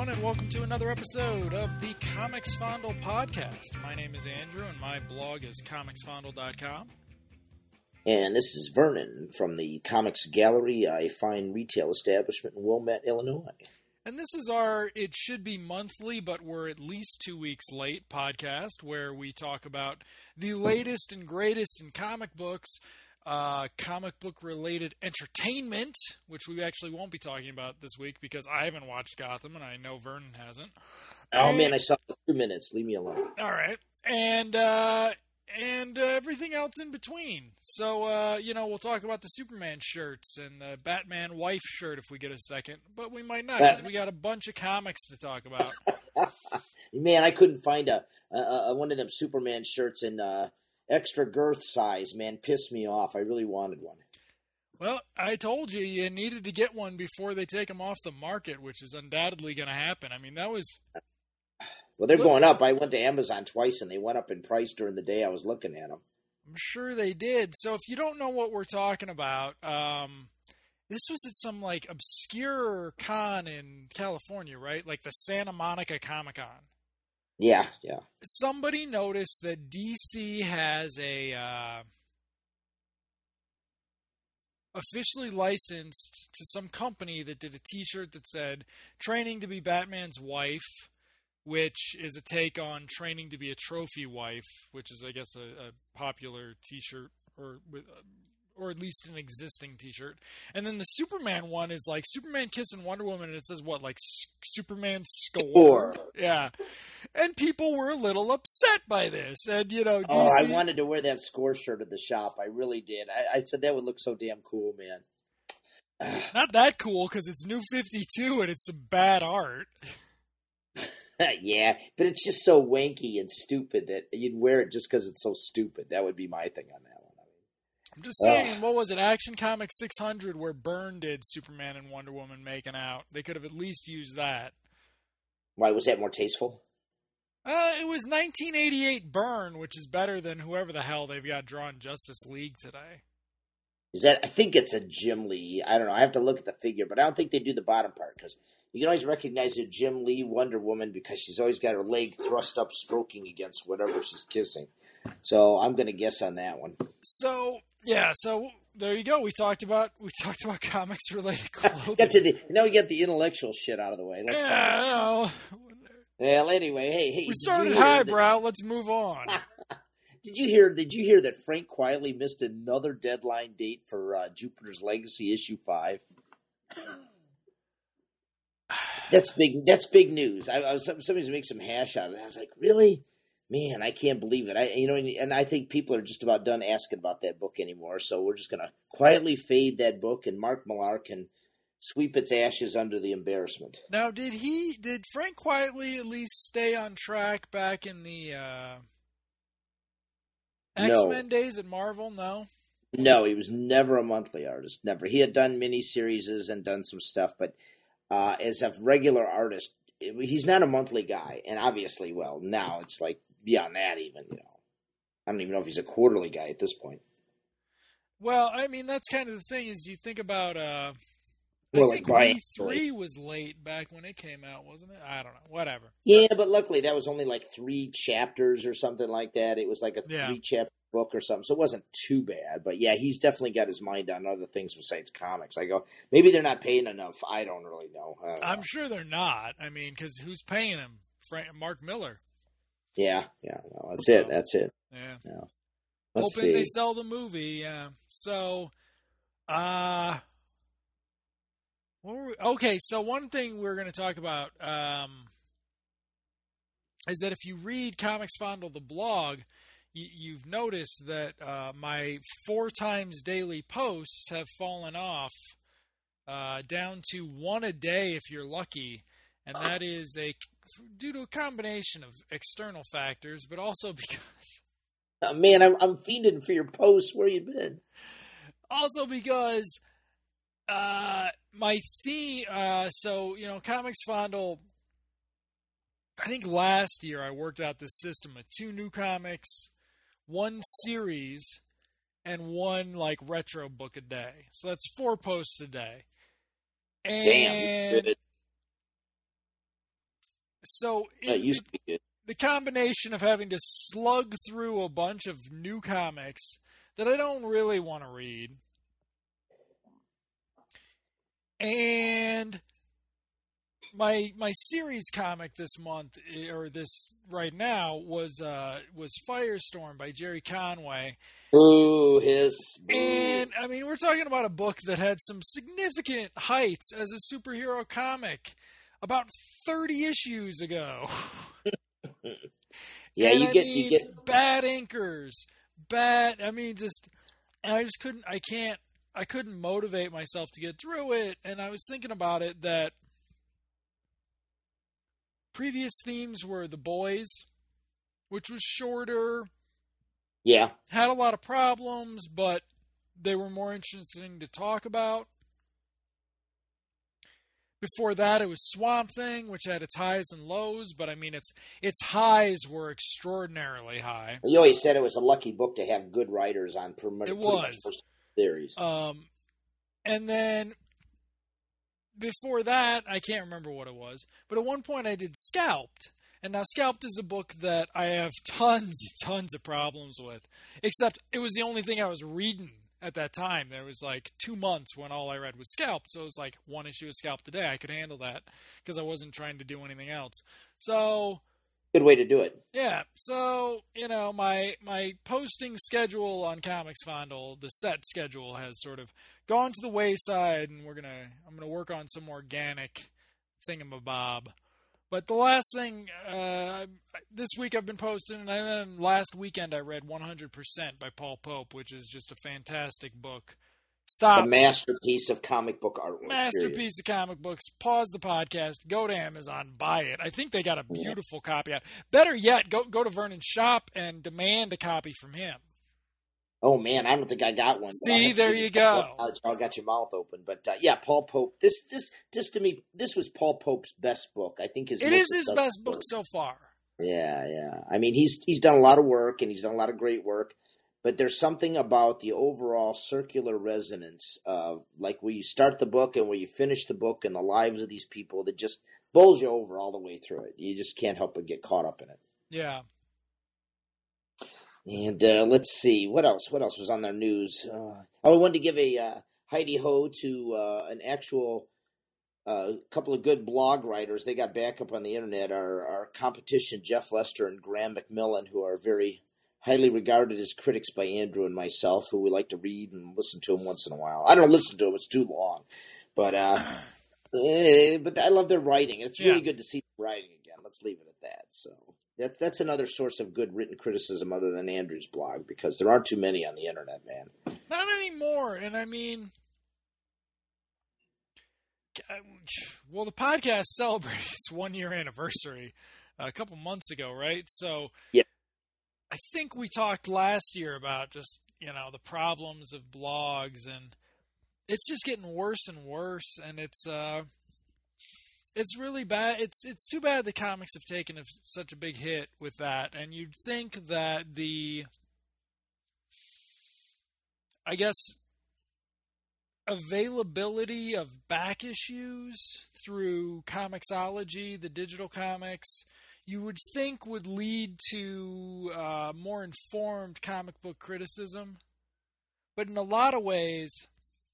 everyone, and welcome to another episode of the Comics Fondle podcast. My name is Andrew, and my blog is comicsfondle.com. And this is Vernon from the Comics Gallery, a fine retail establishment in Wilmette, Illinois. And this is our It Should Be Monthly, but we're at least 2 weeks late podcast, where we talk about the latest and greatest in comic books, comic book related entertainment, which we actually won't be talking about this week because I haven't watched Gotham and I know Vernon hasn't. Man, I saw it for 2 minutes. Leave me alone. All right. And everything else in between. So, we'll talk about the Superman shirts and the Batman wife shirt if we get a second, but we might not because we got a bunch of comics to talk about. Man, I couldn't find a one of them Superman shirts in extra girth size, man. Pissed me off. I really wanted one. Well, I told you needed to get one before they take them off the market, which is undoubtedly going to happen. I mean, that was... Well, they're going up. I went to Amazon twice, and they went up in price during the day I was looking at them. I'm sure they did. So if you don't know what we're talking about, this was at some, obscure con in California, right? Like the Santa Monica Comic-Con. Yeah. Somebody noticed that DC has a officially licensed to some company that did a T-shirt that said, "Training to be Batman's wife," which is a take on Training to be a Trophy Wife, which is, I guess, a popular T-shirt, or at least an existing T-shirt. And then the Superman one is like Superman kissing Wonder Woman, and it says what, Superman score? Yeah. And people were a little upset by this. And, DC... Oh, I wanted to wear that score shirt at the shop. I really did. I said that would look so damn cool, man. Not that cool, because it's New 52 and it's some bad art. Yeah, but it's just so wanky and stupid that you'd wear it just because it's so stupid. That would be my thing on that one. I'm just saying, what was it, Action Comics 600, where Byrne did Superman and Wonder Woman making out? They could have at least used that. Why, was that more tasteful? It was 1988 Byrne, which is better than whoever the hell they've got drawing Justice League today. I think it's a Jim Lee. I don't know. I have to look at the figure, but I don't think they do the bottom part, because you can always recognize a Jim Lee Wonder Woman because she's always got her leg thrust up stroking against whatever she's kissing. So I'm going to guess on that one. So there you go. We talked about comics related clothing. Now we get the intellectual shit out of the way. Well, anyway, hey. We started highbrow. Let's move on. Did you hear that Frank quietly missed another deadline date for Jupiter's Legacy issue 5? That's big. That's big news. Somebody's making some hash out of it. I was like, really? Man, I can't believe it. And I think people are just about done asking about that book anymore. So we're just gonna quietly fade that book, and Mark Millar can sweep its ashes under the embarrassment. Now, did Frank quietly at least stay on track back in the X-Men days at Marvel? No, he was never a monthly artist. Never. He had done miniseries and done some stuff, but as a regular artist, he's not a monthly guy. And obviously, well, now it's like beyond that even, I don't even know if he's a quarterly guy at this point. Well, I mean, that's kind of the thing is you think about, I think V3 was late back when it came out, wasn't it? I don't know. Whatever. Yeah, but luckily that was only like 3 chapters or something like that. It was like a 3-chapter book or something, so it wasn't too bad. But yeah, he's definitely got his mind on other things besides comics. I go, maybe they're not paying enough. I don't really know. I'm sure they're not. I mean, because who's paying him? Mark Millar. Yeah. No, that's it. Yeah. Let's Hoping see. they sell the movie. Yeah. So, okay. So one thing we're going to talk about is that if you read Comics Fondle the blog, you've noticed that my 4 times daily posts have fallen off down to 1 a day if you're lucky, and that is due to a combination of external factors, but also because... man, I'm fiending for your posts. Where you been? Also because my theme... Comics Fondle... I think last year I worked out this system of 2 new comics, 1 series, and 1 retro book a day. So that's 4 posts a day. And damn. So It used to be good. the combination of having to slug through a bunch of new comics that I don't really want to read, and my series comic this month, or this right now, was Firestorm by Jerry Conway. Ooh, his. And I mean, we're talking about a book that had some significant heights as a superhero comic about 30 issues ago. Yeah, and you get bad inkers, bad. I mean, and I just couldn't. I couldn't motivate myself to get through it. And I was thinking about it that previous themes were The Boys, which was shorter. Yeah. Had a lot of problems, but they were more interesting to talk about. Before that, it was Swamp Thing, which had its highs and lows, but I mean, its highs were extraordinarily high. You always said it was a lucky book to have good writers on. It was. Series. And then before that, I can't remember what it was, but at one point I did Scalped. And now Scalped is a book that I have tons of problems with, except it was the only thing I was reading at that time. There was like 2 months when all I read was Scalped, so it was like one issue of Scalped a day. I could handle that because I wasn't trying to do anything else. So good way to do it. Yeah, so my posting schedule on Comics Fondle, the set schedule, has sort of gone to the wayside, and I'm gonna work on some organic thingamabob. But the last thing this week I've been posting, and then last weekend I read 100% by Paul Pope, which is just a fantastic book. Stop. A masterpiece of comic book artwork. Masterpiece of comic books. Pause the podcast. Go to Amazon. Buy it. I think they got a beautiful copy out. Better yet, go to Vernon's shop and demand a copy from him. Oh man, I don't think I got one. See, there you go. I got your mouth open, but yeah, Paul Pope. This to me, this was Paul Pope's best book. I think it is his best book so far. Yeah. I mean, he's done a lot of work, and he's done a lot of great work. But there's something about the overall circular resonance of like where you start the book and where you finish the book and the lives of these people that just bowls you over all the way through it. You just can't help but get caught up in it. Yeah. And let's see, what else was on their news? I wanted to give a Heidi ho to an actual couple of good blog writers. They got back up on the internet. Our competition, Jeff Lester and Graham McMillan, who are very highly regarded as critics by Andrew and myself, who we like to read and listen to them once in a while. I don't listen to them; it's too long. But I love their writing. It's really good to see them writing again. Let's leave it at that. So that's another source of good written criticism other than Andrew's blog, because there aren't too many on the internet, man. Not anymore. And I mean, well, the podcast celebrated its 1-year anniversary a couple months ago, right? So yeah. I think we talked last year about just, the problems of blogs, and it's just getting worse and worse, and it's really bad. It's too bad the comics have taken such a big hit with that, and you'd think that the availability of back issues through Comixology, the digital comics, you would think would lead to more informed comic book criticism. But in a lot of ways...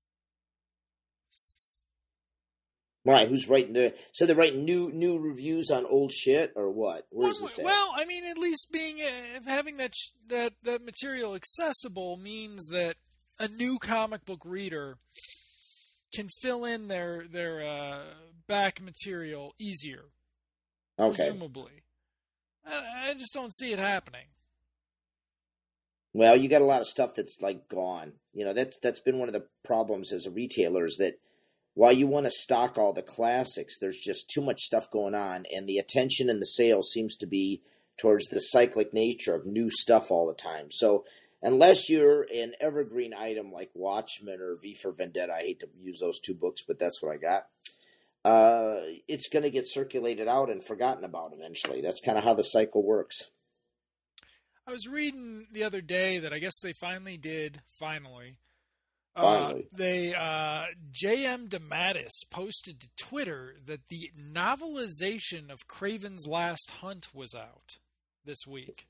Right, who's writing so they're writing new reviews on old shit, or what? Where's this at? Well, I mean, at least having that material accessible means that a new comic book reader can fill in their back material easier. Okay. Presumably. I just don't see it happening. Well, you got a lot of stuff that's like gone. That's been one of the problems as a retailer, is that while you want to stock all the classics, there's just too much stuff going on, and the attention and the sales seems to be towards the cyclic nature of new stuff all the time. So unless you're an evergreen item like Watchmen or V for Vendetta, I hate to use those two books, but that's what I got. It's going to get circulated out and forgotten about eventually. That's kind of how the cycle works. I was reading the other day that I guess they finally Finally. J.M. DeMatteis posted to Twitter that the novelization of Craven's Last Hunt was out this week.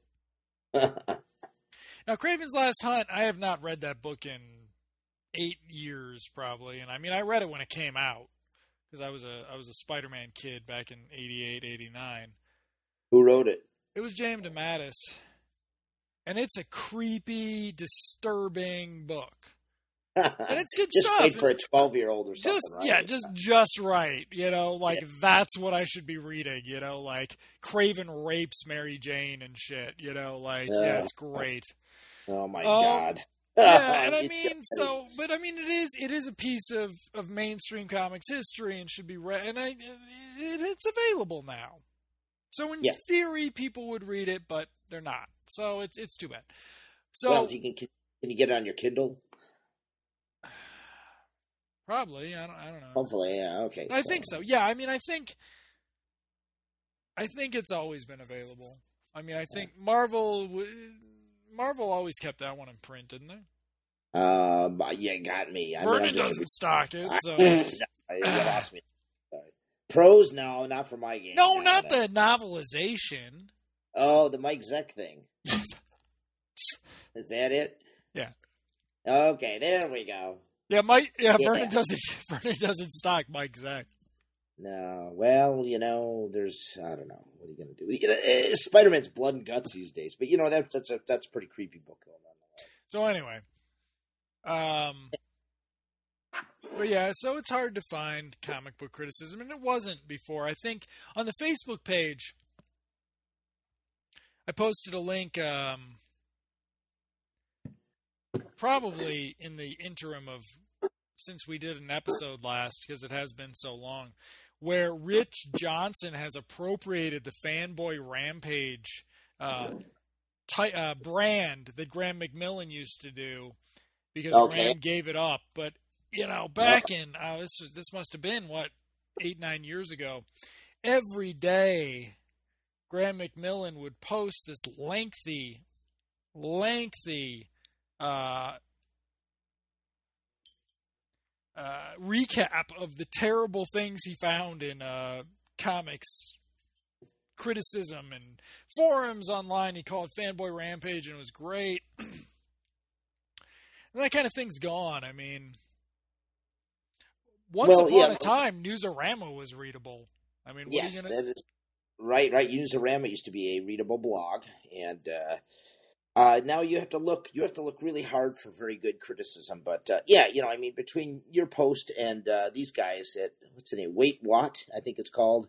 Now, Craven's Last Hunt, I have not read that book in 8 years probably, and I mean I read it when it came out because I was a Spider-Man kid back in 88, 89. Who wrote it? It was J.M. DeMatteis, and it's a creepy, disturbing book. And it's good just stuff. Just great for a 12-year-old or something, right? Yeah, just right. That's what I should be reading, like Craven rapes Mary Jane and shit, it's great. Oh my God. Yeah, and I mean, it is a piece of mainstream comics history and should be read, and it's available now. So in theory, people would read it, but they're not. So it's too bad. So well, can you get it on your Kindle? Probably. I don't know. Hopefully, yeah. Okay. I think so. Yeah. I mean, I think it's always been available. I mean, I think Marvel always kept that one in print, didn't they? Yeah, got me. Vernon doesn't stock it, so you lost me. Sorry. Prose, no, not for my game. No, not the novelization. Oh, the Mike Zeck thing. Is that it? Yeah. Okay, there we go. Yeah, Vernon doesn't stock Mike Zeck. No, well, there's I don't know. What are you gonna do? Spider-Man's blood and guts these days, but that's a pretty creepy book though. So anyway, but yeah, so it's hard to find comic book criticism, and it wasn't before. I think on the Facebook page, I posted a link. Probably in the interim of since we did an episode last, because it has been so long, where Rich Johnson has appropriated the Fanboy Rampage brand that Graham McMillan used to do, because Graham gave it up. But back in this must have been 8-9 years ago. Every day, Graham McMillan would post this lengthy recap of the terrible things he found in comics criticism and forums online. He called it Fanboy Rampage, and it was great. And that kind of thing's gone. I mean, once upon a time, Newsarama was readable. I mean, what are you gonna... that is right. Newsarama used to be a readable blog, and now you have to look really hard for very good criticism. But between your post and these guys at what's the name, Wait What, I think it's called.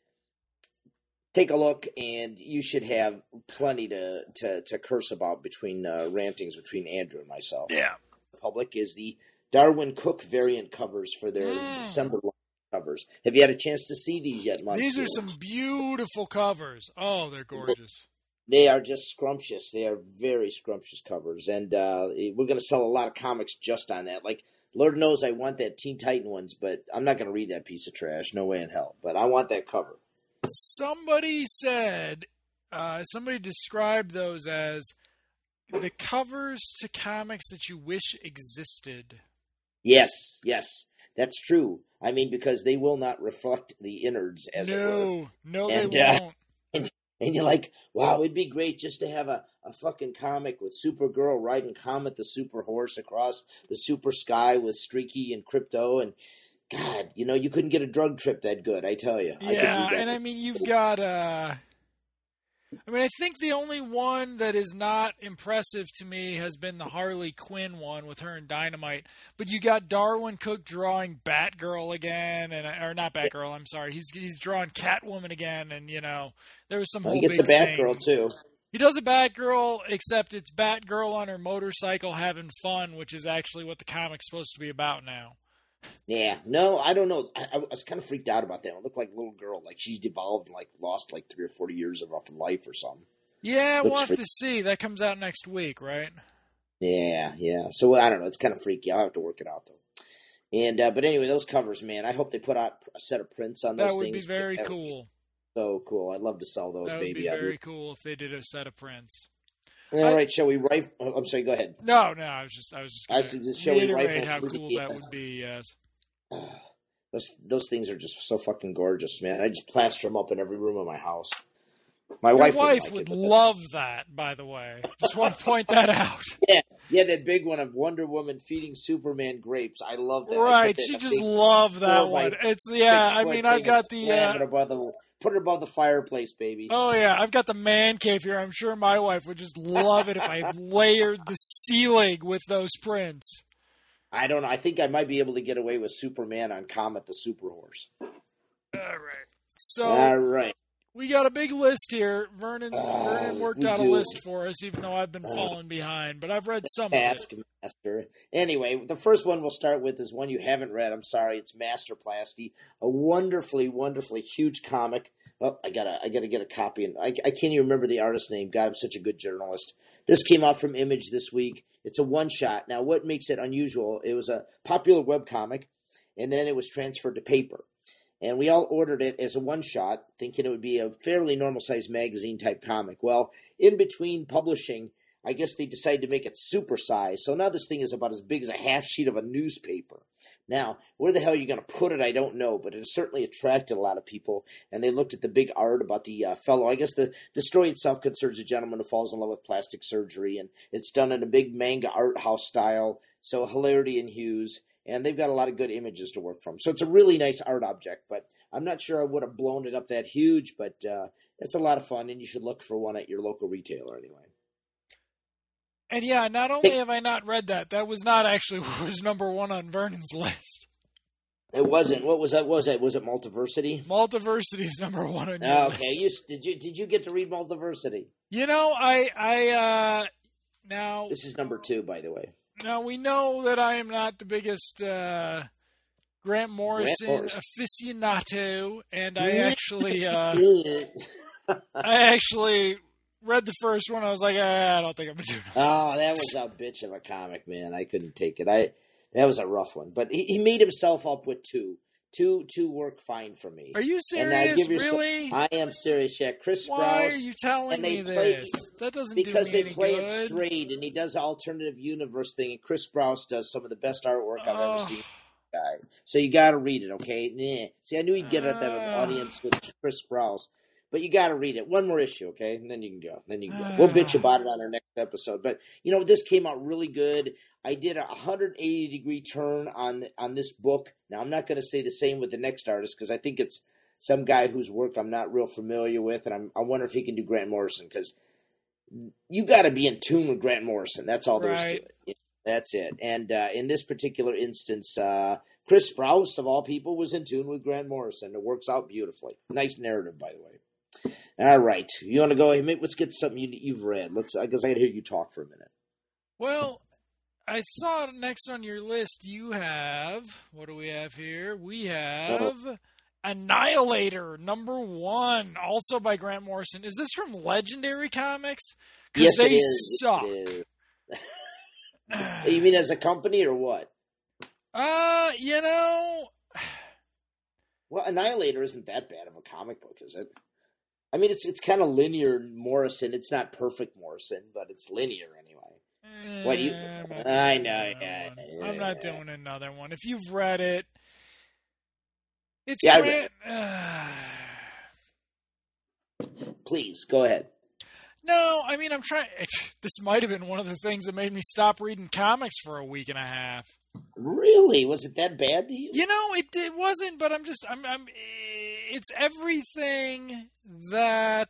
Take a look, and you should have plenty to curse about between rantings between Andrew and myself. Yeah, the public is the Darwin Cook variant covers for their December covers. Have you had a chance to see these yet, Mike? These are some beautiful covers. Oh, they're gorgeous. They are just scrumptious. They are very scrumptious covers, and we're going to sell a lot of comics just on that. Like, Lord knows I want that Teen Titan ones, but I'm not going to read that piece of trash. No way in hell. But I want that cover. Somebody said, somebody described those as the covers to comics that you wish existed. Yes, that's true. I mean, because they will not reflect the innards, as it were. No, they won't. And you're like, wow, it'd be great just to have a fucking comic with Supergirl riding Comet the Super Horse across the super sky with Streaky and Crypto, and God, you couldn't get a drug trip that good, I tell you. Yeah, and I mean, you've got, I think the only one that is not impressive to me has been the Harley Quinn one with her and Dynamite. But you got Darwin Cook drawing Batgirl again, or not Batgirl, I'm sorry. He's drawing Catwoman again, and, there was some whole big thing. He gets a Batgirl, too. He does a Batgirl, except it's Batgirl on her motorcycle having fun, which is actually what the comic's supposed to be about now. Yeah, no, I don't know. I was kind of freaked out about that. It looked like a little girl, like she's devolved, like lost 3 or 4 years of life or something. Yeah, we'll have to see. That comes out next week, right? Yeah. So I don't know. It's kind of freaky. I'll have to work it out though. And but anyway, those covers, man. I hope they put out a set of prints on those things. That would be very cool. So cool. I'd love to sell those, baby. That would be very cool if they did a set of prints. All right, shall we rifle? I'm sorry, go ahead. No, I was just shall we reiterate rifle how through cool the- that would be. Yes. Those things are just so fucking gorgeous, man. I just plaster them up in every room of my house. My Your wife wife would would like it, love that, by the way. Just want to point that out. Yeah, that big one of Wonder Woman feeding Superman grapes. I love that. Right, she just loved that one. It's I mean, I've got the put it above the fireplace, baby. Oh yeah, I've got the man cave here. I'm sure my wife would just love it if I layered the ceiling with those prints. I don't know. I think I might be able to get away with Superman on Comet the Super Horse. All right. So all right. We got a big list here. Vernon worked out a list for us, even though I've been falling behind. But I've read some of it. Taskmaster. Anyway, the first one we'll start with is one you haven't read. I'm sorry. It's Masterplasty, a wonderfully, wonderfully huge comic. Oh, I gotta get a copy. And I can't even remember the artist's name. God, I'm such a good journalist. This came out from Image this week. It's a one-shot. Now, what makes it unusual, it was a popular webcomic, and then it was transferred to paper. And we all ordered it as a one-shot, thinking it would be a fairly normal-sized magazine-type comic. Well, in between publishing, I guess they decided to make it super-sized. So now this thing is about as big as a half sheet of a newspaper. Now, where the hell are you going to put it, I don't know, but it certainly attracted a lot of people. And they looked at the big art about the fellow. I guess the story itself concerns a gentleman who falls in love with plastic surgery, and it's done in a big manga art house style, so hilarity and hues. And they've got a lot of good images to work from. So it's a really nice art object, but I'm not sure I would have blown it up that huge, but it's a lot of fun, and you should look for one at your local retailer anyway. And yeah, not only have I not read that, that was not actually what was number one on Vernon's list. It wasn't. What was that? Was it Multiversity? Multiversity is number one on your list. Okay, did you get to read Multiversity? You know, I now this is number 2, by the way. Now, we know that I am not the biggest Grant Morrison aficionado, and I actually read the first one. I was like, I don't think I'm going to do it. Oh, that was a bitch of a comic, man. I couldn't take it. That was a rough one. But he made himself up with two. Two work fine for me. Are you serious? Really? I am serious. Yeah, Chris Sprouse. Why are you telling me this? That doesn't do me any good. Because they play it straight, and he does the alternative universe thing, and Chris Sprouse does some of the best artwork I've ever seen. Guy. So you got to read it, okay? See, I knew you'd get at that audience with Chris Sprouse, but you got to read it. One more issue, okay? And then you can go. We'll bitch about it on our next episode. But, this came out really good. I did a 180-degree turn on this book. Now, I'm not going to say the same with the next artist because I think it's some guy whose work I'm not real familiar with, and I wonder if he can do Grant Morrison because you got to be in tune with Grant Morrison. That's all there is to it. That's it. And in this particular instance, Chris Sprouse, of all people, was in tune with Grant Morrison. It works out beautifully. Nice narrative, by the way. All right. You want to go ahead? Let's get something you've read. Because I got to hear you talk for a minute. Well, I saw next on your list you have, what do we have here? We have Annihilator, number 1, also by Grant Morrison. Is this from Legendary Comics? Yes, they it is. suck. It is. You mean as a company or what? Well, Annihilator isn't that bad of a comic book, is it? I mean, it's kind of linear Morrison. It's not perfect Morrison, but it's linear anyway. What do you? I know. I'm not doing another one. If you've read it, it's Please go ahead. No, I mean I'm trying. This might have been one of the things that made me stop reading comics for a week and a half. Really? Was it that bad to you? It wasn't. But I'm. It's everything that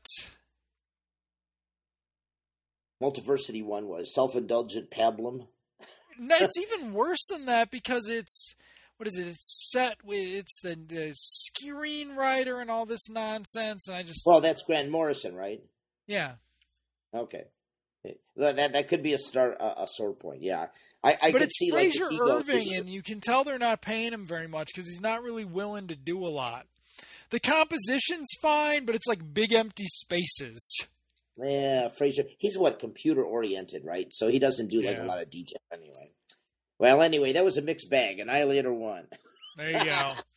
Multiversity one was self-indulgent pablum. No, it's even worse than that because it's what is it? It's set with the screenwriter and all this nonsense, and I just that's Grant Morrison, right? Yeah. Okay. That could be a sore point. Yeah. But it's Fraser Irving, and you can tell they're not paying him very much because he's not really willing to do a lot. The composition's fine, but it's like big empty spaces. Yeah, Fraser. He's computer-oriented, right? So he doesn't do a lot of detail anyway. Well, anyway, that was a mixed bag. Annihilator 1. There you go.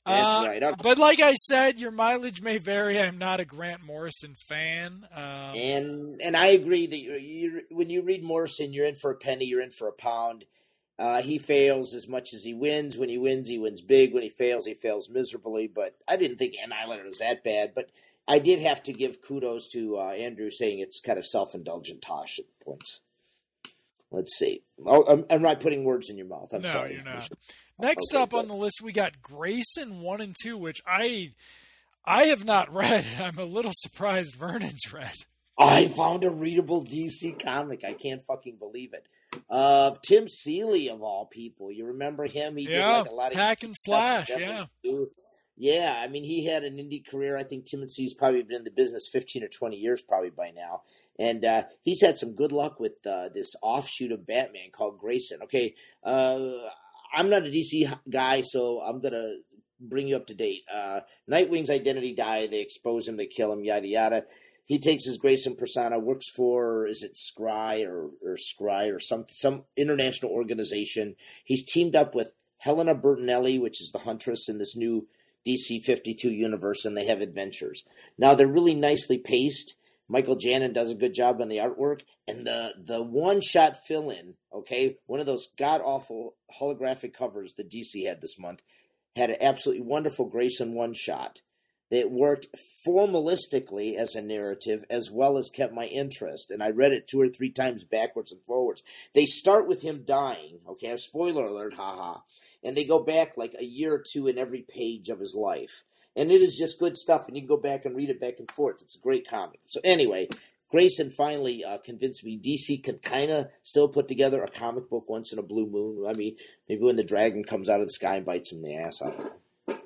That's right. Okay. But like I said, your mileage may vary. I'm not a Grant Morrison fan. And I agree that you when you read Morrison, you're in for a penny, you're in for a pound. He fails as much as he wins. When he wins big. When he fails miserably. But I didn't think Annihilator was that bad. But I did have to give kudos to Andrew saying it's kind of self-indulgent tosh at points. Let's see. Oh, I'm not putting words in your mouth. I'm sorry. No, you're not. Next up on the list, we got Grayson 1 and 2, which I have not read. I'm a little surprised Vernon's read. I found a readable DC comic. I can't fucking believe it. Tim Seeley, of all people. You remember him? He did like a lot of hack and slash, yeah. Yeah, I mean, he had an indie career. I think Timothy's probably been in the business 15 or 20 years probably by now. And he's had some good luck with this offshoot of Batman called Grayson. Okay, I'm not a DC guy, so I'm going to bring you up to date. Nightwing's identity died. They expose him. They kill him, yada, yada. He takes his Grayson persona, works for, is it Scry or some international organization. He's teamed up with Helena Bertinelli, which is the Huntress in this new DC 52 universe, and they have adventures. Now, they're really nicely paced. Michael Janin does a good job on the artwork, and the one-shot fill-in, okay, one of those god-awful holographic covers that DC had this month, had an absolutely wonderful Grayson one-shot that worked formalistically as a narrative as well as kept my interest, and I read it 2 or 3 times backwards and forwards. They start with him dying, okay, spoiler alert, haha, and they go back like a year or 2 in every page of his life. And it is just good stuff, and you can go back and read it back and forth. It's a great comic. So anyway, Grayson finally convinced me DC can kind of still put together a comic book once in a blue moon. I mean, maybe when the dragon comes out of the sky and bites him in the ass. I don't know.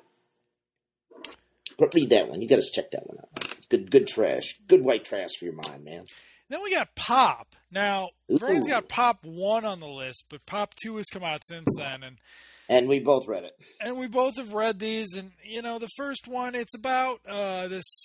But read that one. You got to check that one out. Good trash. Good white trash for your mind, man. Then we got Pop. Now, Vernon's got Pop 1 on the list, but Pop 2 has come out since then, and we both read it. And we both have read these. And, you know, the first one, it's about this,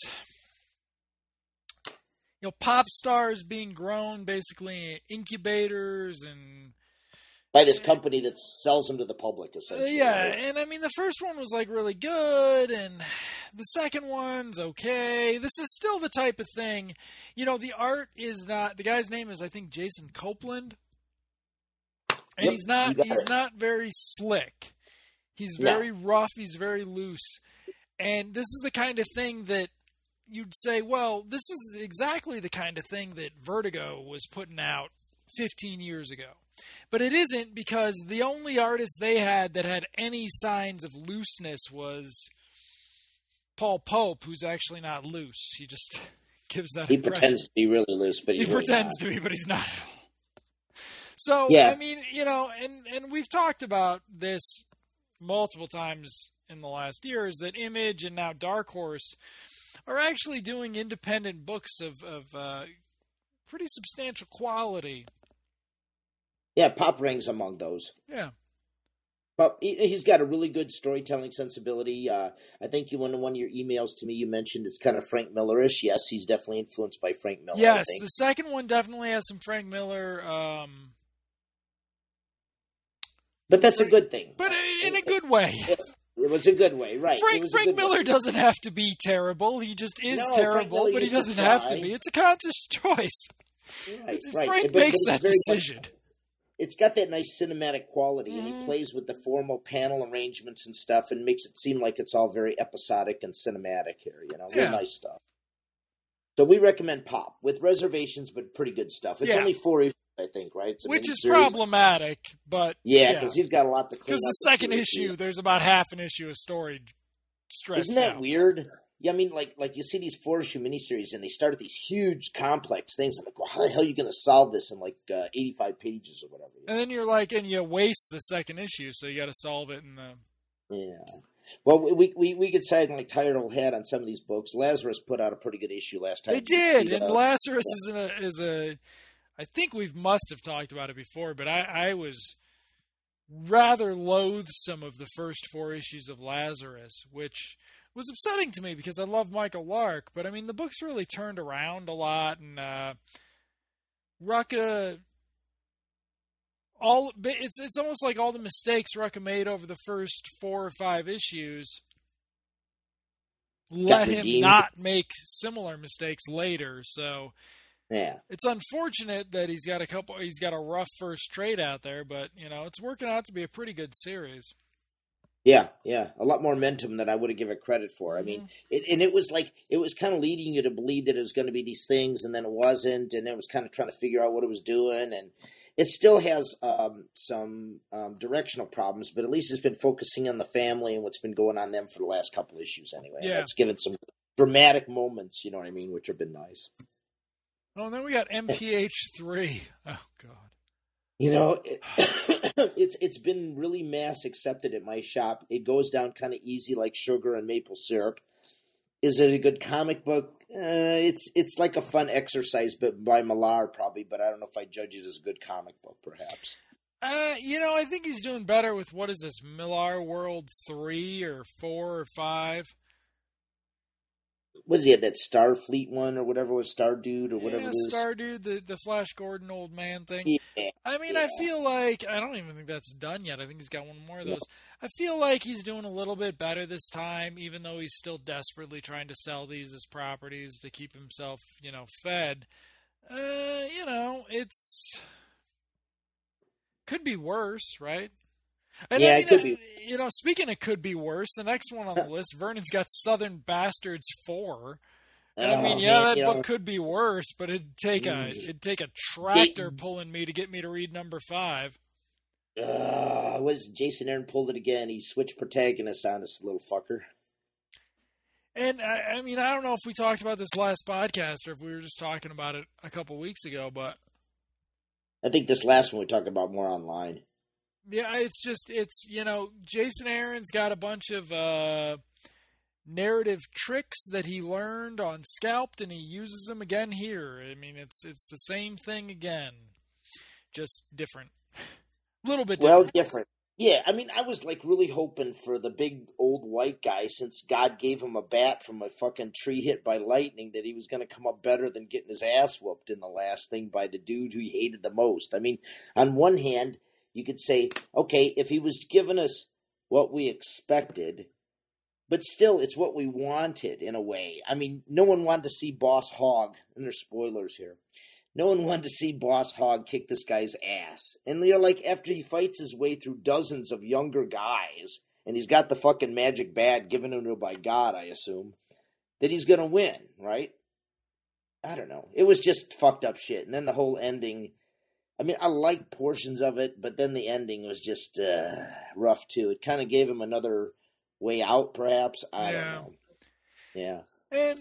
you know, pop stars being grown basically in incubators and... By this company that sells them to the public, essentially. Yeah, and I mean, the first one was, like, really good, and the second one's okay. This is still the type of thing, you know, the art is not... The guy's name is, I think, Jason Copeland. And he's not very slick. He's very rough. He's very loose. And this is the kind of thing that you'd say, well, this is exactly the kind of thing that Vertigo was putting out 15 years ago. But it isn't, because the only artist they had that had any signs of looseness was Paul Pope, who's actually not loose. He just gives that impression. He pretends to be really loose, but he's really pretends not. to be, but he's not at all. So, yeah. I mean, you know, and we've talked about this multiple times in the last year, is that Image and now Dark Horse are actually doing independent books of pretty substantial quality. Yeah, Pop ranks among those. Yeah. But he's got a really good storytelling sensibility. I think one of your emails to me, you mentioned it's kind of Frank Miller-ish. Yes, he's definitely influenced by Frank Miller. Yes, the second one definitely has some Frank Miller... But that's a good thing. But in a good way. It was a good way, right. Frank Miller doesn't have to be terrible. He just is terrible, but he doesn't have to be. It's a conscious choice. Right. Frank makes that decision. It's got that nice cinematic quality, and he plays with the formal panel arrangements and stuff and makes it seem like it's all very episodic and cinematic here, you know. Real nice stuff. So we recommend Pop, with reservations, but pretty good stuff. It's only 4 issues, I think, right? Which is problematic, but... Yeah, because he's got a lot to clean up. Because the second issue, there's about half an issue of story stretched Isn't that weird? Yeah, I mean, like you see these 4-issue miniseries, and they start at these huge, complex things. I'm like, well, how the hell are you going to solve this in, 85 pages or whatever? And then you're like, and you waste the second issue, so you got to solve it in the... Yeah. Well, we get side like tired old hat on some of these books. Lazarus put out a pretty good issue last time. They did, and Lazarus is a. I think we must have talked about it before, but I was rather loathsome of the first 4 issues of Lazarus, which was upsetting to me because I love Michael Lark. But I mean, the book's really turned around a lot, and Rucka. It's almost like all the mistakes Rucka made over the first 4 or 5 issues let him redeemed. not make similar mistakes later. So Yeah. it's unfortunate that he's got a rough first trade out there, but it's working out to be a pretty good series. Yeah, a lot more momentum than I would have given credit for. I mean, it was kind of leading you to believe that it was going to be these things, and then it wasn't, and it was kind of trying to figure out what it was doing, and it still has some directional problems, but at least it's been focusing on the family and what's been going on them for the last couple issues anyway. Yeah. It's given some dramatic moments, you know what I mean, which have been nice. Oh, and then we got MPH3. Oh, God. It's been really mass accepted at my shop. It goes down kind of easy like sugar and maple syrup. Is it a good comic book? It's like a fun exercise, but by Millar probably. But I don't know if I judge it as a good comic book, perhaps. I think he's doing better with what is this, Millar World 3 or 4 or 5? Was he had that Starfleet one or whatever it was, Star Dude or whatever it is? Star Dude, the Flash Gordon old man thing. Yeah. I mean, I feel like, I don't even think that's done yet. I think he's got one more of those. I feel like he's doing a little bit better this time, even though he's still desperately trying to sell these as properties to keep himself, fed. It's could be worse, right? And it could be. Speaking of could be worse, the next one on the list, Vernon's got Southern Bastards 4. And that book could be worse, but it'd take a tractor pulling me to get me to read number 5. Was Jason Aaron pulled it again? He switched protagonists on this little fucker. And I don't know if we talked about this last podcast or if we were just talking about it a couple weeks ago, but I think this last one we talked about more online. Yeah, it's Jason Aaron's got a bunch of narrative tricks that he learned on Scalped, and he uses them again here. I mean, it's the same thing again, just different. A little bit different. Well, different. Yeah, I mean, I was really hoping for the big old white guy, since God gave him a bat from a fucking tree hit by lightning, that he was going to come up better than getting his ass whooped in the last thing by the dude who he hated the most. I mean, on one hand, you could say, okay, if he was giving us what we expected, but still, it's what we wanted in a way. I mean, no one wanted to see Boss Hogg, and there's spoilers here. No one wanted to see Boss Hogg kick this guy's ass. And after he fights his way through dozens of younger guys, and he's got the fucking magic bat given to him by God, I assume, that he's going to win, right? I don't know. It was just fucked up shit. And then the whole ending, I mean, I liked portions of it, but then the ending was just rough, too. It kind of gave him another way out, perhaps. I don't know. Yeah. And,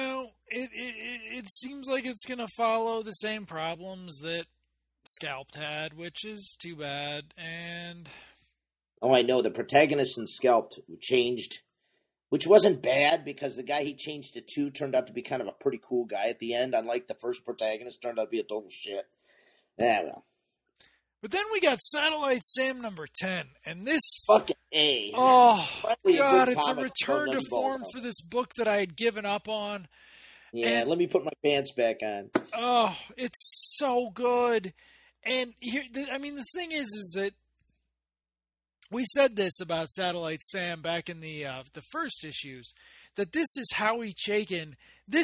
it seems like it's going to follow the same problems that Scalped had, which is too bad. And oh, I know. The protagonist in Scalped changed, which wasn't bad, because the guy he changed it to turned out to be kind of a pretty cool guy at the end, unlike the first protagonist turned out to be a total shit. Yeah, well. But then we got Satellite Sam number 10, and this... Fucking A. Oh, God, it's a return to form for this book that I had given up on. Yeah, and, let me put my pants back on. Oh, it's so good. And here, the thing is that we said this about Satellite Sam back in the first issues, that this is Howie Chaykin's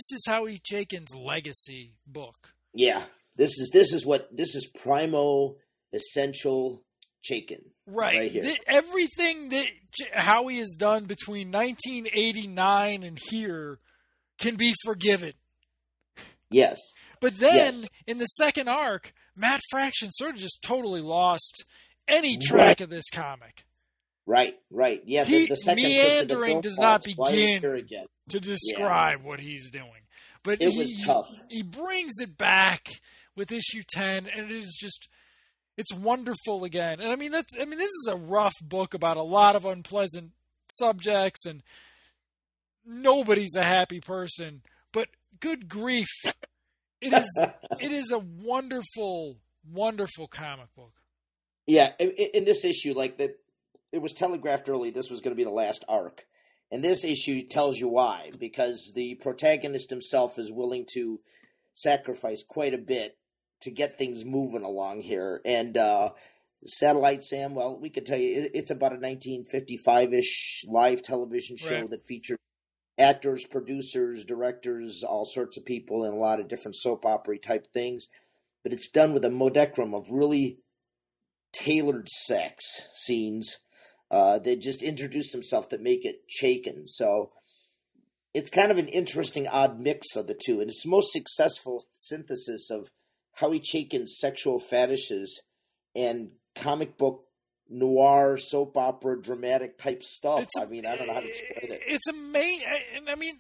legacy book. Yeah, this is primo essential Chaykin. Right here. Everything that Howie has done between 1989 and here can be forgiven. Yes. But then, in the second arc, Matt Fraction sort of just totally lost any track of this comic. Right. Yeah, the second meandering does not begin to describe what he's doing. But it was tough. He brings it back with issue 10, and it is just... It's wonderful again. And this is a rough book about a lot of unpleasant subjects, and nobody's a happy person, but good grief. It is a wonderful, wonderful comic book. Yeah, in this issue, it was telegraphed early this was going to be the last arc. And this issue tells you why, because the protagonist himself is willing to sacrifice quite a bit to get things moving along here. And Satellite Sam, well, we could tell you it's about a 1955-ish live television show that featured actors, producers, directors, all sorts of people in a lot of different soap opera type things. But it's done with a modicum of really tailored sex scenes that just introduce themselves that make it Chaykin. So it's kind of an interesting, odd mix of the two. And it's the most successful synthesis of Howie Chaykin's sexual fetishes and comic book noir, soap opera, dramatic type stuff. I don't know how to explain it. It's amazing. I mean,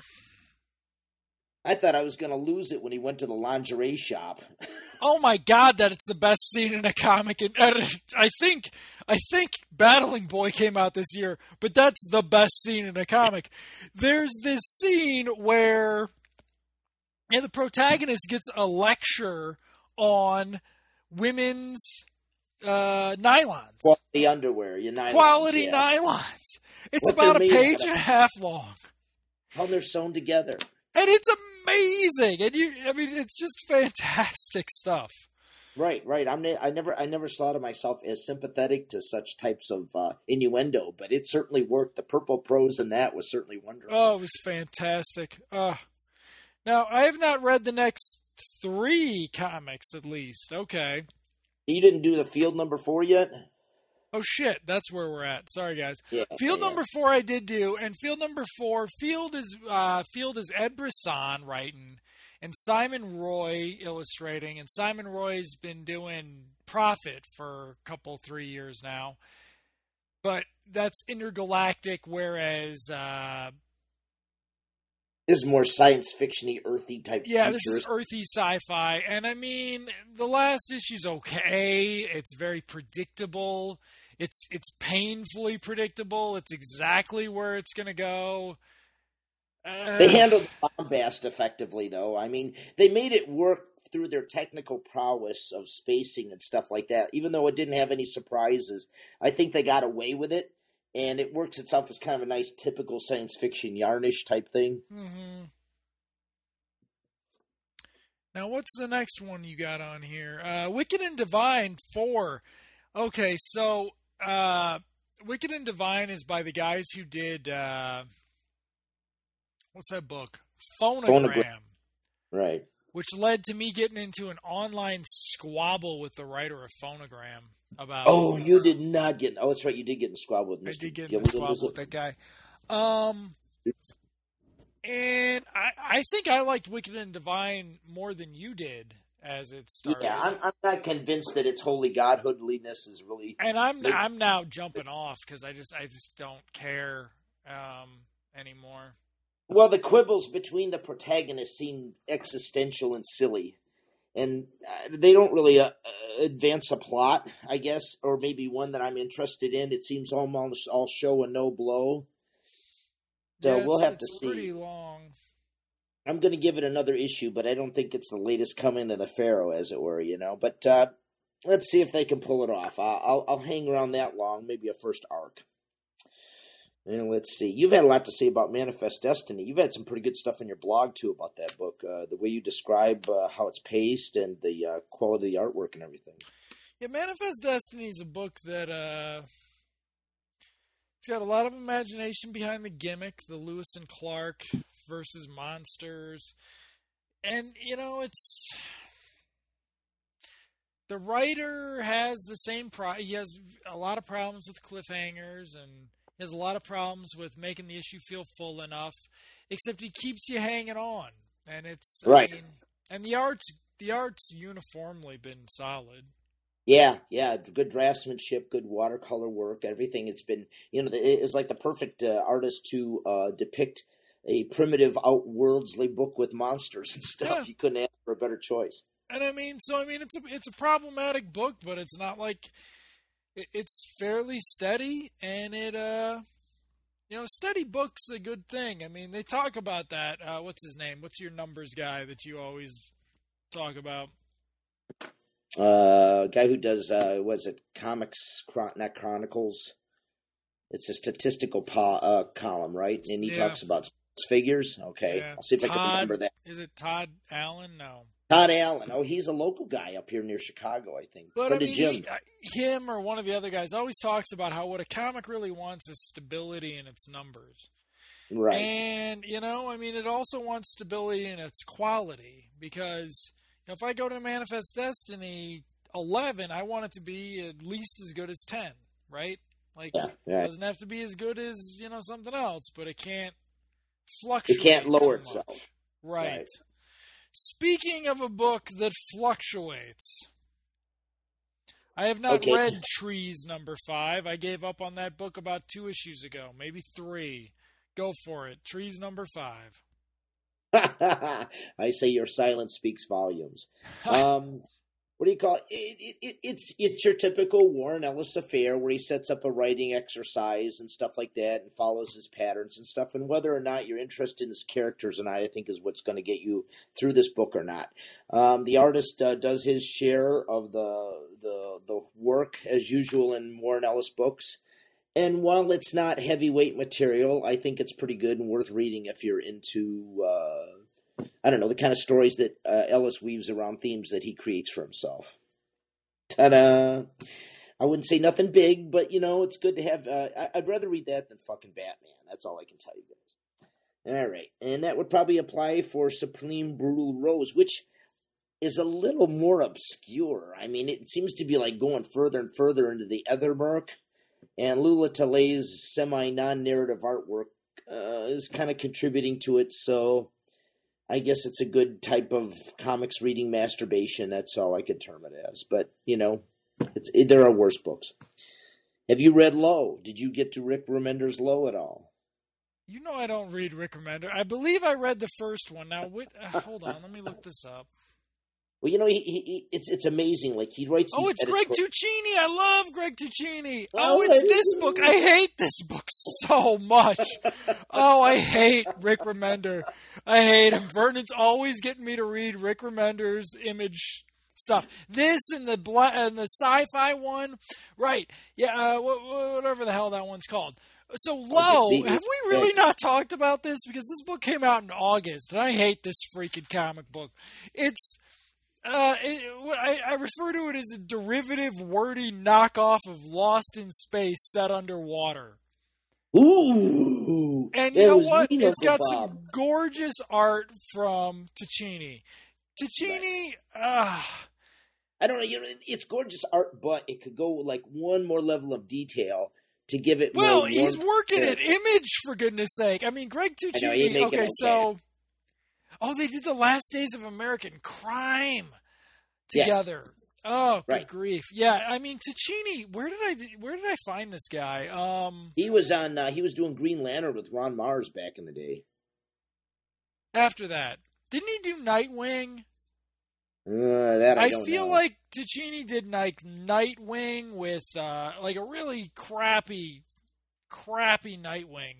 I thought I was going to lose it when he went to the lingerie shop. Oh my God, that it's the best scene in a comic. And I think Battling Boy came out this year, but that's the best scene in a comic. There's this scene where the protagonist gets a lecture on women's nylons. Quality underwear. Quality nylons. It's about a page and a half long. How they're sewn together. And it's amazing. And it's just fantastic stuff. Right. I never thought of myself as sympathetic to such types of innuendo, but it certainly worked. The purple prose in that was certainly wonderful. Oh, it was fantastic. Now, I have not read the next 3 comics, at least. Okay. You didn't do the Field number 4 yet? Oh, shit. That's where we're at. Sorry, guys. Yeah, Field number 4 I did do, and Field number 4, Field is Ed Brisson writing, and Simon Roy illustrating. And Simon Roy's been doing Prophet for a couple, 3 years now. But that's intergalactic, whereas... this is more science fiction-y, earthy type. Yeah, this is earthy sci-fi. And I mean, the last issue's okay. It's very predictable. It's painfully predictable. It's exactly where it's going to go. They handled the bombast effectively, though. I mean, they made it work through their technical prowess of spacing and stuff like that. Even though it didn't have any surprises, I think they got away with it. And it works itself as kind of a nice, typical science fiction yarnish type thing. Mm-hmm. Now, what's the next one you got on here? Wicked and Divine 4. Okay, so Wicked and Divine is by the guys who did... what's that book? Phonogram. Right. Which led to me getting into an online squabble with the writer of Phonogram. About you did not get... Oh, that's right. You did get in a squabble with Mr. I did get in a squabble with that guy. And I think I liked Wicked and Divine more than you did as it started. Yeah, I'm not convinced that its holy godhoodliness is really... And I'm now jumping off because I just don't care anymore. Well, the quibbles between the protagonists seem existential and silly. And they don't really advance a plot, I guess, or maybe one that I'm interested in. It seems almost all show and no blow. So we'll have to see. It's pretty long. I'm going to give it another issue, but I don't think it's the latest coming of the Pharaoh, as it were, But let's see if they can pull it off. I'll hang around that long, maybe a first arc. And let's see. You've had a lot to say about Manifest Destiny. You've had some pretty good stuff in your blog, too, about that book. The way you describe how it's paced and the quality of the artwork and everything. Yeah, Manifest Destiny is a book that it's got a lot of imagination behind the gimmick, the Lewis and Clark versus monsters. And, it's... The writer has the same... He has a lot of problems with cliffhangers and... He has a lot of problems with making the issue feel full enough, except he keeps you hanging on, and it's right. And the art's uniformly been solid. Yeah, good draftsmanship, good watercolor work, everything. It's been, it's like the perfect artist to depict a primitive, outworldly book with monsters and stuff. Yeah. You couldn't ask for a better choice. And it's a problematic book, but it's not like. It's fairly steady, and steady book's a good thing. I mean, they talk about that. What's his name? What's your numbers guy that you always talk about? Guy who does, comics, not chronicles. It's a statistical column, right? And he talks about figures. Okay, yeah. I'll see if I can remember that. Is it Todd Allen? No. Todd Allen. Oh, he's a local guy up here near Chicago, I think. But him or one of the other guys always talks about how what a comic really wants is stability in its numbers. Right. And, I mean, it also wants stability in its quality because if I go to Manifest Destiny 11, I want it to be at least as good as 10, right? Like, Yeah, right. It doesn't have to be as good as, something else, but it can't fluctuate. It can't lower too itself. much. Right. Speaking of a book that fluctuates, I have not read Trees number 5. I gave up on that book about 2 issues ago, maybe 3. Go for it. Trees number 5. I say your silence speaks volumes. What do you call it? It's your typical Warren Ellis affair where he sets up a writing exercise and stuff like that and follows his patterns and stuff. And whether or not you're interested in his characters or not, I think is what's going to get you through this book or not. The artist does his share of the work as usual in Warren Ellis books. And while it's not heavyweight material, I think it's pretty good and worth reading if you're into the kind of stories that Ellis weaves around themes that he creates for himself. Ta-da! I wouldn't say nothing big, but, it's good to have... I'd rather read that than fucking Batman. That's all I can tell you guys. All right. And that would probably apply for Supreme Brutal Rose, which is a little more obscure. I mean, it seems to be like going further and further into the Ethermurk. And Lula Talay's semi-non-narrative artwork is kind of contributing to it, so... I guess it's a good type of comics reading masturbation. That's all I could term it as. But, there are worse books. Have you read Low? Did you get to Rick Remender's Low at all? I don't read Rick Remender. I believe I read the first one. Now, hold on. Let me look this up. Well, it's amazing. Like, he writes these it's Greg Tuccini. I love Greg Tuccini. Oh, it's this book. I hate this book so much. I hate Rick Remender. I hate him. Vernon's always getting me to read Rick Remender's Image stuff. This and the sci-fi one. Right. Yeah, whatever the hell that one's called. So, Low, have we really not talked about this? Because this book came out in August, and I hate this freaking comic book. It's... I refer to it as a derivative, wordy knockoff of Lost in Space set underwater. Ooh! And you know what? It's got some gorgeous art from Tuccini. I don't know. It's gorgeous art, but it could go like one more level of detail to give it. Well, he's working at Image, for goodness sake. I mean, Greg Tuccini. Okay, so. Oh, they did The Last Days of American Crime together. Yes. Oh, good grief! Yeah, I mean Tuccini. Where did I find this guy? He was on. He was doing Green Lantern with Ron Mars back in the day. After that, didn't he do Nightwing? I feel like Tuccini did like Nightwing with like a really crappy Nightwing.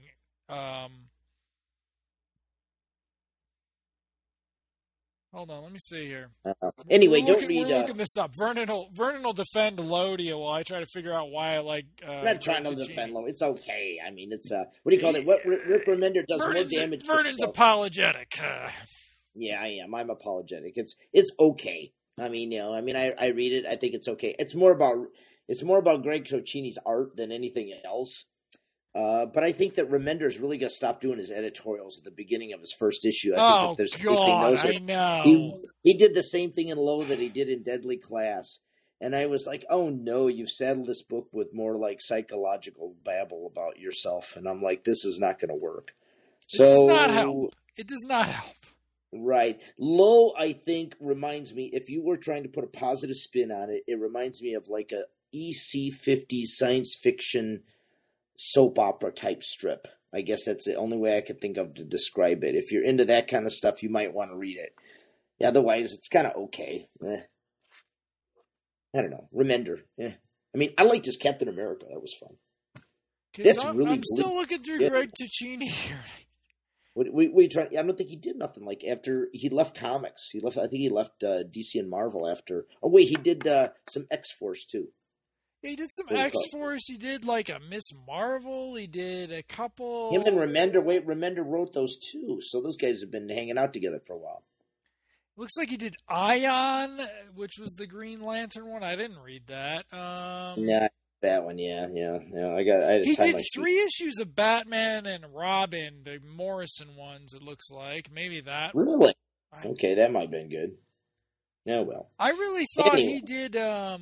Hold on, let me see here. Anyway, we're read. We're looking this up. Vernon will defend Lodia while I try to figure out why I like. I'm not trying to defend Lodia. It's okay. I mean, it's what do you call it? What Rick Remender does more damage. Vernon's apologetic. Yeah, I am. I'm apologetic. It's okay. I mean, I read it. I think it's okay. It's more about Greg Tuccini's art than anything else. But I think that Remender's really going to stop doing his editorials at the beginning of his first issue. I think I know. He did the same thing in Low that he did in Deadly Class. And I was like, oh no, you've saddled this book with more like psychological babble about yourself. And I'm like, this is not going to work. It does not help. It does not help. Right. Low, I think, reminds me, if you were trying to put a positive spin on it, it reminds me of like a EC50 science fiction soap opera type strip. I guess that's the only way I could think of to describe it. If you're into that kind of stuff, you might want to read it. Otherwise, it's kind of okay. I don't know. Remender. I mean, I liked his Captain America. That was fun. I'm still looking through Greg Tuccini here. We try. I don't think he did nothing like after he left comics. I think he left DC and Marvel after. Oh wait, he did some X-Force too. He did some X-Force. He did like a Miss Marvel. He did a couple. Him and Remender. Wait, Remender wrote those too. So those guys have been hanging out together for a while. Looks like he did Ion, which was the Green Lantern one. I didn't read that. Nah, That one, yeah. I had He time did my 3 issues of Batman and Robin, the Morrison ones. It looks like maybe that. Really? Okay, that might have been good. Oh well. I really thought Anyway. he did.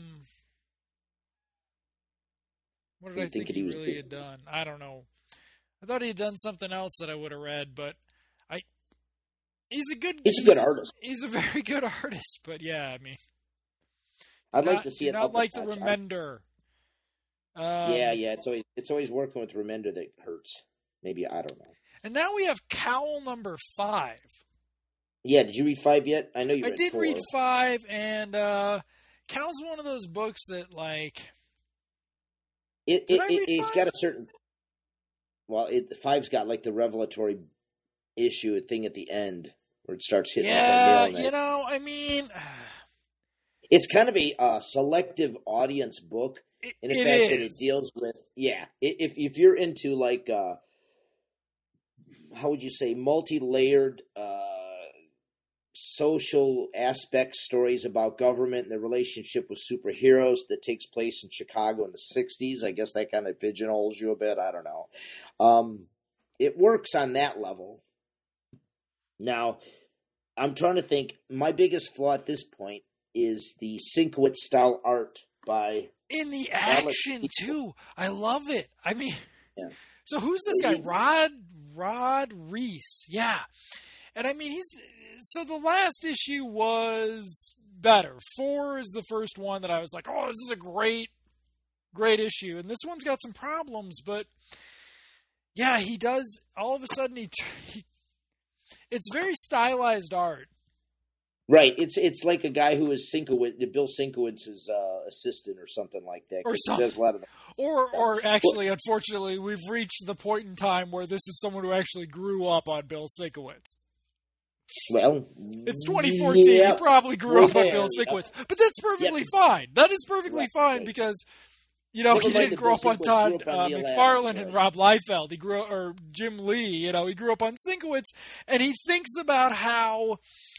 What did I think he really had done? I don't know. I thought he had done something else that I would have read, but he's a good artist. He's a very good artist, but yeah, I mean, I'd like to see it. Not like the Remender. Yeah. It's always working with Remender that hurts. Maybe, I don't know. And now we have Cowl number 5. Yeah, did you read 5 yet? I know you read 4. I did read 5, and Cowl's one of those books that, like... It's got a certain... Well, 5's got, like, the revelatory issue thing at the end, where it starts hitting... Yeah, you know, I mean... It's kind of a selective audience book, in the fact that it deals with... Yeah, if you're into, like... how would you say, multi-layered social aspect stories about government and the relationship with superheroes that takes place in Chicago in the 60s. I guess that kind of pigeonholes you a bit. I don't know. It works on that level. Now, I'm trying to think. My biggest flaw at this point is the Sienkiewicz style art by... In the action, too. I love it. I mean... Yeah. So who's this guy? Rod Reese. Yeah. And I mean, so the last issue was better. 4 is the first one that I was like, oh, this is a great issue. And this one's got some problems, but yeah, he does, all of a sudden, it's very stylized art. Right. It's like a guy who is Bill Sienkiewicz's assistant or something like that. Or something. He does a lot of or actually, unfortunately, we've reached the point in time where this is someone who actually grew up on Bill Sienkiewicz's. Well, it's 2014. Yeah, he probably grew up on Bill Sienkiewicz's, but that's perfectly fine. That is perfectly fine because, you know, he didn't grow up on Todd McFarlane and Rob Liefeld. He grew up, or Jim Lee. You know, he grew up on Sienkiewicz's, and he thinks about how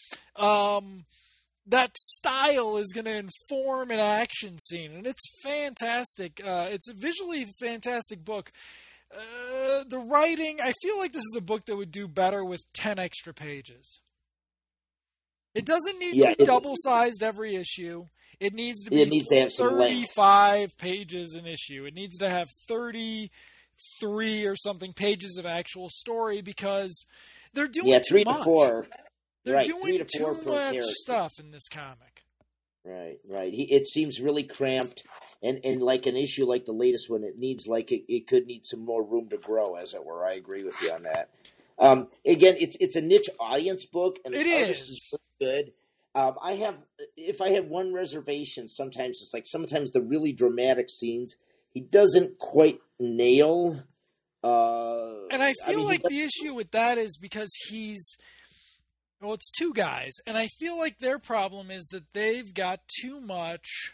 that style is going to inform an action scene, and it's fantastic. It's a visually fantastic book. The writing, I feel like this is a book that would do better with 10 extra pages. It doesn't need to be double-sized every issue. It needs to be 35 pages an issue. It needs to have 33 or something pages of actual story because they're doing too much. 3 to 4. They're doing too much stuff in this comic. Right. It seems really cramped. And like an issue like the latest one, it needs it could need some more room to grow, as it were. I agree with you on that. Again, it's a niche audience book, and it is good. If I have one reservation, sometimes it's like sometimes the really dramatic scenes he doesn't quite nail. And I feel like the issue with that is because it's 2 guys, and I feel like their problem is that they've got too much.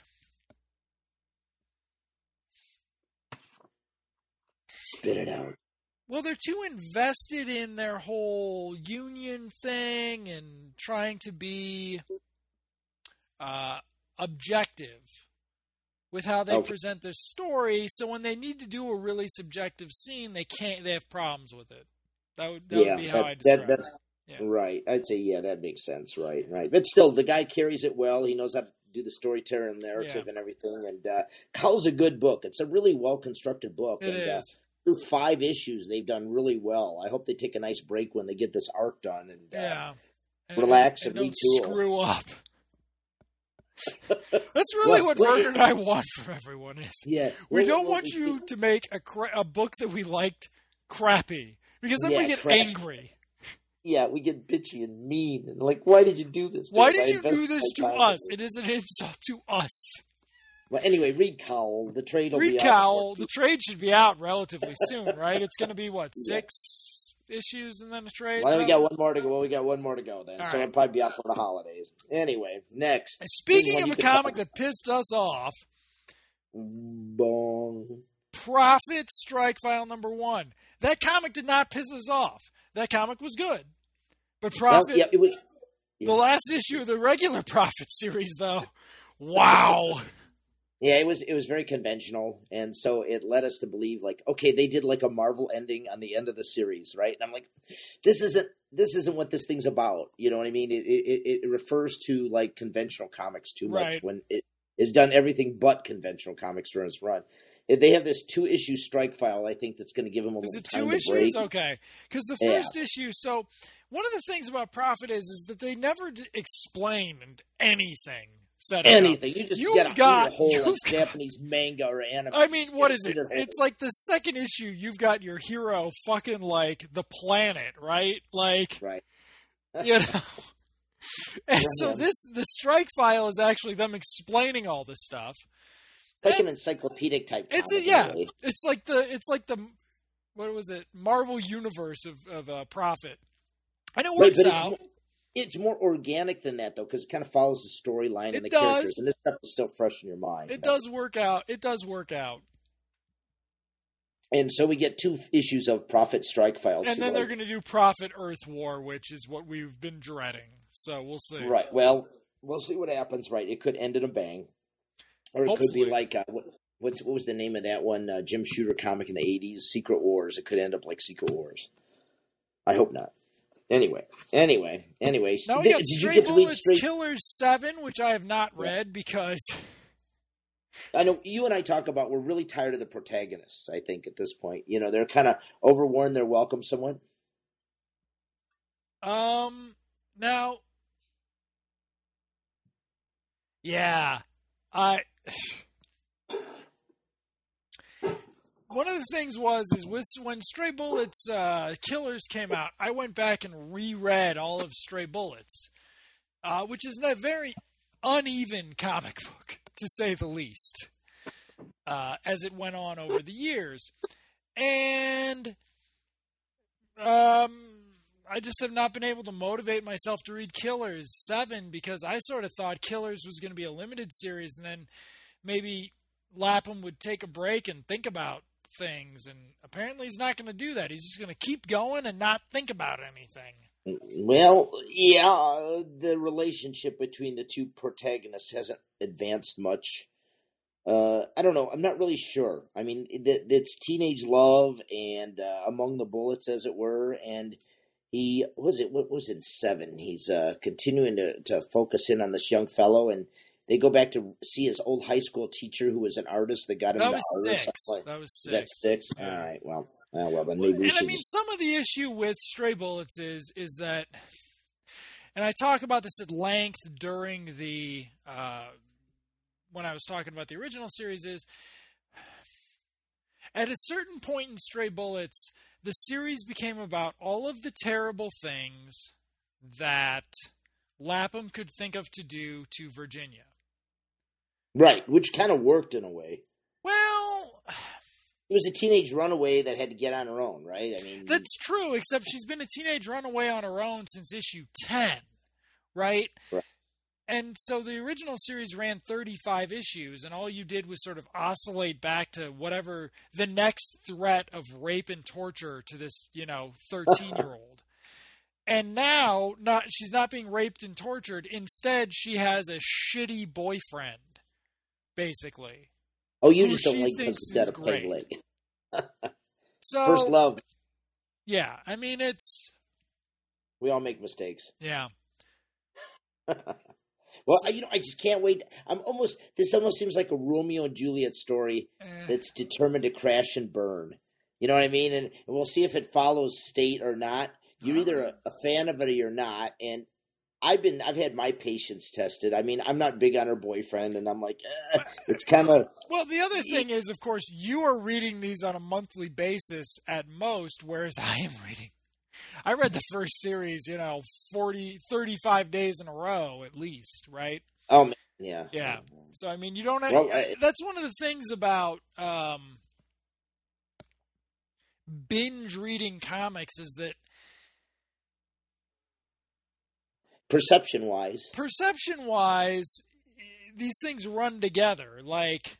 Spit it out. Well, they're too invested in their whole union thing and trying to be objective with how they present their story. So when they need to do a really subjective scene, they can't. They have problems with it. That would be how I describe it. Yeah. Right. I'd say, that makes sense. Right. But still, the guy carries it well. He knows how to do the storytelling and narrative and everything. And Cowl's a good book. It's a really well-constructed book. It is. Through 5 issues, they've done really well. I hope they take a nice break when they get this arc done and relax and don't screw up. That's really what Vernon and I want from everyone. We don't want you to make a book that we liked crappy because then we get angry. Yeah, we get bitchy and mean and like, why did you do this? Why did you do this to us? It is an insult to us. Well, anyway, read Cowl. The trade will be out. Read Cowl. The trade should be out relatively soon, right? It's going to be, 6 issues and then a trade? Well, we got one more to go. We got one more to go then. So it'll probably be out for the holidays. Anyway, next. Speaking of a comic that pissed us off. Bong. Prophet Strike File number 1. That comic did not piss us off. That comic was good. But Prophet... The last issue of the regular Prophet series, though. Wow. Yeah, it was very conventional, and so it led us to believe like, okay, they did like a Marvel ending on the end of the series, right? And I'm like, this isn't what this thing's about. You know what I mean? It refers to like conventional comics too much Right. when it has done everything but conventional comics during its run. They have this 2-issue strike file, I think, that's going to give them a Is little it time 2 to issues? break. Okay. Because the Yeah. first issue, so one of the things about Prophet is that they never explained anything. Anything. You just get a got whole you've like got- Japanese manga or anime. I mean, Just what get is it? either whole. It's like the second issue. You've got your hero fucking like the planet, right? Like, Right. you know. And so Yeah. the strike file is actually them explaining all this stuff. It's like And an encyclopedic type. It's comic, yeah. really. It's like the what was it? Marvel universe of Prophet, and it Right, works but out. it's more organic than that, though, because it kind of follows the storyline It and the does. characters, and this stuff is still fresh in your mind. It does work out. It does work out. And so we get 2 issues of Prophet Strike File. And too, then they're like- going to do Prophet Earth War, which is what we've been dreading. So we'll see. Right. Well, we'll see what happens. Right. It could end in a bang, or it could Hopefully. be like what was the name of that one Jim Shooter comic in the '80s? Secret Wars. It could end up like Secret Wars. I hope not. Anyway. Now we got Did you Stray get to read Bullets Stray? Killers 7, which I have not read because I know you and I talk about we're really tired of the protagonists. I think at this point, you know, they're kind of overworn their welcome somewhat. now yeah, I one of the things is when Stray Bullets Killers came out, I went back and reread all of Stray Bullets, which is a very uneven comic book, to say the least, as it went on over the years. And I just have not been able to motivate myself to read Killers 7 because I sort of thought Killers was going to be a limited series, and then maybe Lapham would take a break and think about things, and apparently he's not going to do that. He's just going to keep going and not think about anything. Well, yeah, the relationship between the 2 protagonists hasn't advanced much. I don't know. I'm not really sure. I mean, it's teenage love and among the bullets, as it were. And what was in 7? He's continuing to focus in on this young fellow, and they go back to see his old high school teacher who was an artist that got him into art or something. That was 6. That's 6? Yeah. All right, well, then maybe we And I should mean, just... some of the issue with Stray Bullets is that, and I talk about this at length during the when I was talking about the original series, is at a certain point in Stray Bullets, the series became about all of the terrible things that Lapham could think of to do to Virginia. Right, which kind of worked in a way. Well, It was a teenage runaway that had to get on her own, right? I mean, that's true, except she's been a teenage runaway on her own since issue 10, right? Right. And so the original series ran 35 issues, and all you did was sort of oscillate back to whatever the next threat of rape and torture to this, 13-year-old. And now, she's not being raped and tortured. Instead, she has a shitty boyfriend, basically. oh, you who just don't she like because thinks it's got is a peg great. leg. So First love. Yeah, I mean, it's We all make mistakes. yeah. Well, I just can't wait. This almost seems like a Romeo and Juliet story that's determined to crash and burn. You know what I mean? And we'll see if it follows state or not. You're either a fan of it or you're not. And I've had my patience tested. I mean, I'm not big on her boyfriend, and I'm like, it's kind of. Well, the other thing is, of course, you are reading these on a monthly basis at most, whereas I read the first series, 35 days in a row at least, right? Oh, man. Yeah. Yeah. So, I mean, you don't have, Well, that's one of the things about binge reading comics is that Perception-wise, these things run together. Like,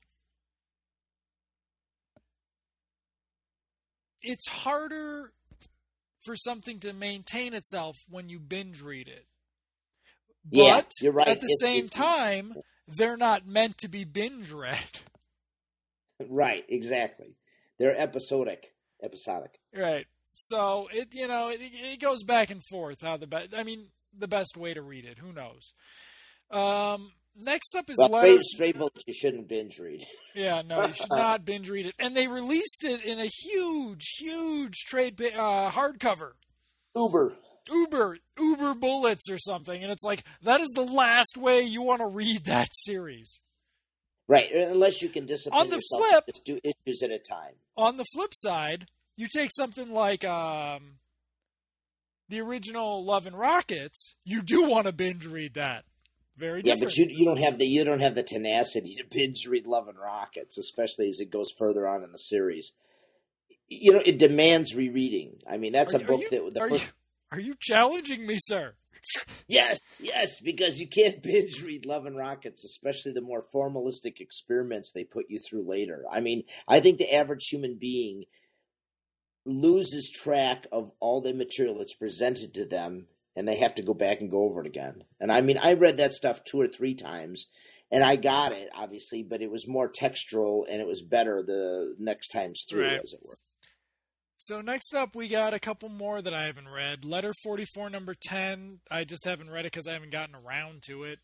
it's harder for something to maintain itself when you binge read it. But yeah, you're right. at the same time, they're not meant to be binge read. Right, exactly. They're episodic. Right. So it goes back and forth how the best way to read it. Who knows? Next up is Letters. Stray Bullets you shouldn't binge read. Yeah, no, you should not binge read it. And they released it in a huge trade hardcover. Uber Bullets or something, and it's like that is the last way you want to read that series. Right, unless you can discipline on the yourself flip, to just do issues at a time. On the flip side, you take something like the original Love and Rockets, you do want to binge read that. Very different. Yeah, but you don't have the tenacity to binge read Love and Rockets, especially as it goes further on in the series. It demands rereading. I mean, that's Are you challenging me, sir? Yes, because you can't binge read Love and Rockets, especially the more formalistic experiments they put you through later. I mean, I think the average human being loses track of all the material that's presented to them, and they have to go back and go over it again. And I mean, I read that stuff 2 or 3 times, and I got it, obviously, but it was more textural, and it was better the next times through, right, as it were. So next up, we got a couple more that I haven't read. Letter 44, number 10. I just haven't read it because I haven't gotten around to it.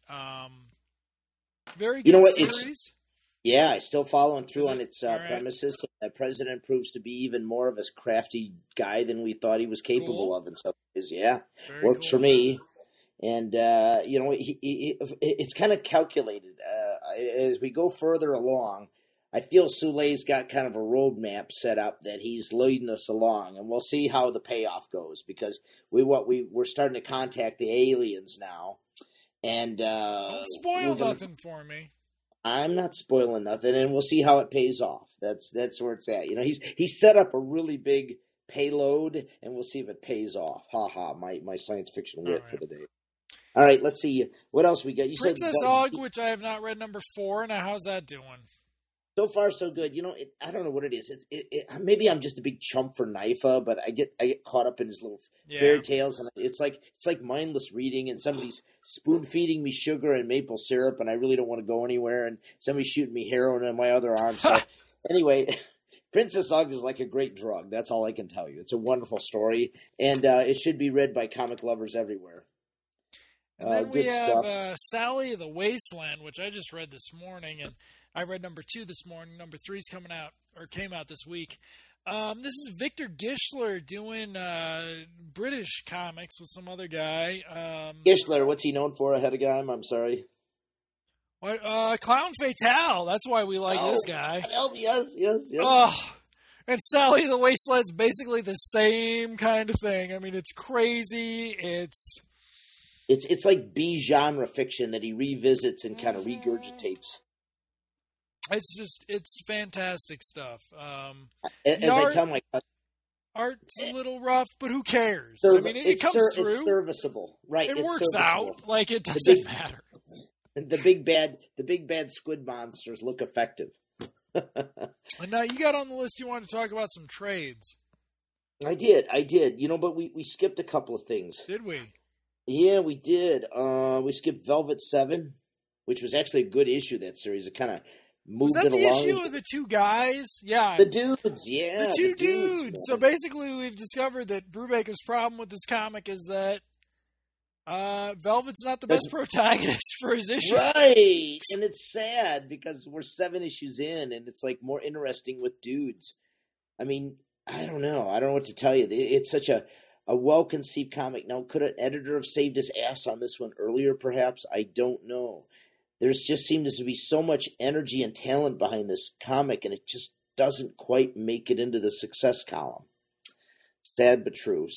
Very good series. I still following through on its premises. The president proves to be even more of a crafty guy than we thought he was capable of in some ways. Yeah, works for me. And, it's kind of calculated. As we go further along, I feel Soule's got kind of a roadmap set up that he's leading us along, and we'll see how the payoff goes because we're starting to contact the aliens now, and don't spoil nothing for me. I'm not spoiling nothing, and we'll see how it pays off. That's where it's at. He's set up a really big payload, and we'll see if it pays off. Ha ha! My science fiction wit for the day. All right, let's see what else we got. You Princess Og, which I have not read, number 4. Now, how's that doing? So far, so good. I don't know what it is. Maybe I'm just a big chump for NYFA, but I get caught up in his little fairy tales, and it's like mindless reading. And somebody's spoon feeding me sugar and maple syrup, and I really don't want to go anywhere. And somebody's shooting me heroin in my other arm. So anyway, Princess Og is like a great drug. That's all I can tell you. It's a wonderful story, and it should be read by comic lovers everywhere. And then we have Sally of the Wasteland, which I just read this morning, and I read number 2 this morning. Number 3 is came out this week. This is Victor Gischler doing British comics with some other guy. Gischler, what's he known for ahead of time? I'm sorry. Clown Fatale. That's why we like this guy. Yes. And Sally of the Wasteland's basically the same kind of thing. I mean, it's crazy. It's like B genre fiction that he revisits and kind of regurgitates. It's fantastic stuff. As I tell my cousin, art's a little rough, but who cares? I mean, it comes through. It's serviceable, right? It works out. Like it doesn't matter. The big bad squid monsters look effective. And now you got on the list. You wanted to talk about some trades. I did. But we skipped a couple of things. Did we? Yeah, we did. We skipped Velvet 7, which was actually a good issue of that series. It kind of moved it along. Was that the issue of the 2 guys? Yeah. The dudes, yeah. The two dudes. So basically we've discovered that Brubaker's problem with this comic is that Velvet's not the best protagonist for his issue. Right. And it's sad because we're 7 issues in and it's like more interesting with dudes. I mean, I don't know. I don't know what to tell you. It's such a well-conceived comic. Now, could an editor have saved his ass on this one earlier, perhaps? I don't know. There's just seems to be so much energy and talent behind this comic, and it just doesn't quite make it into the success column. Sad but true.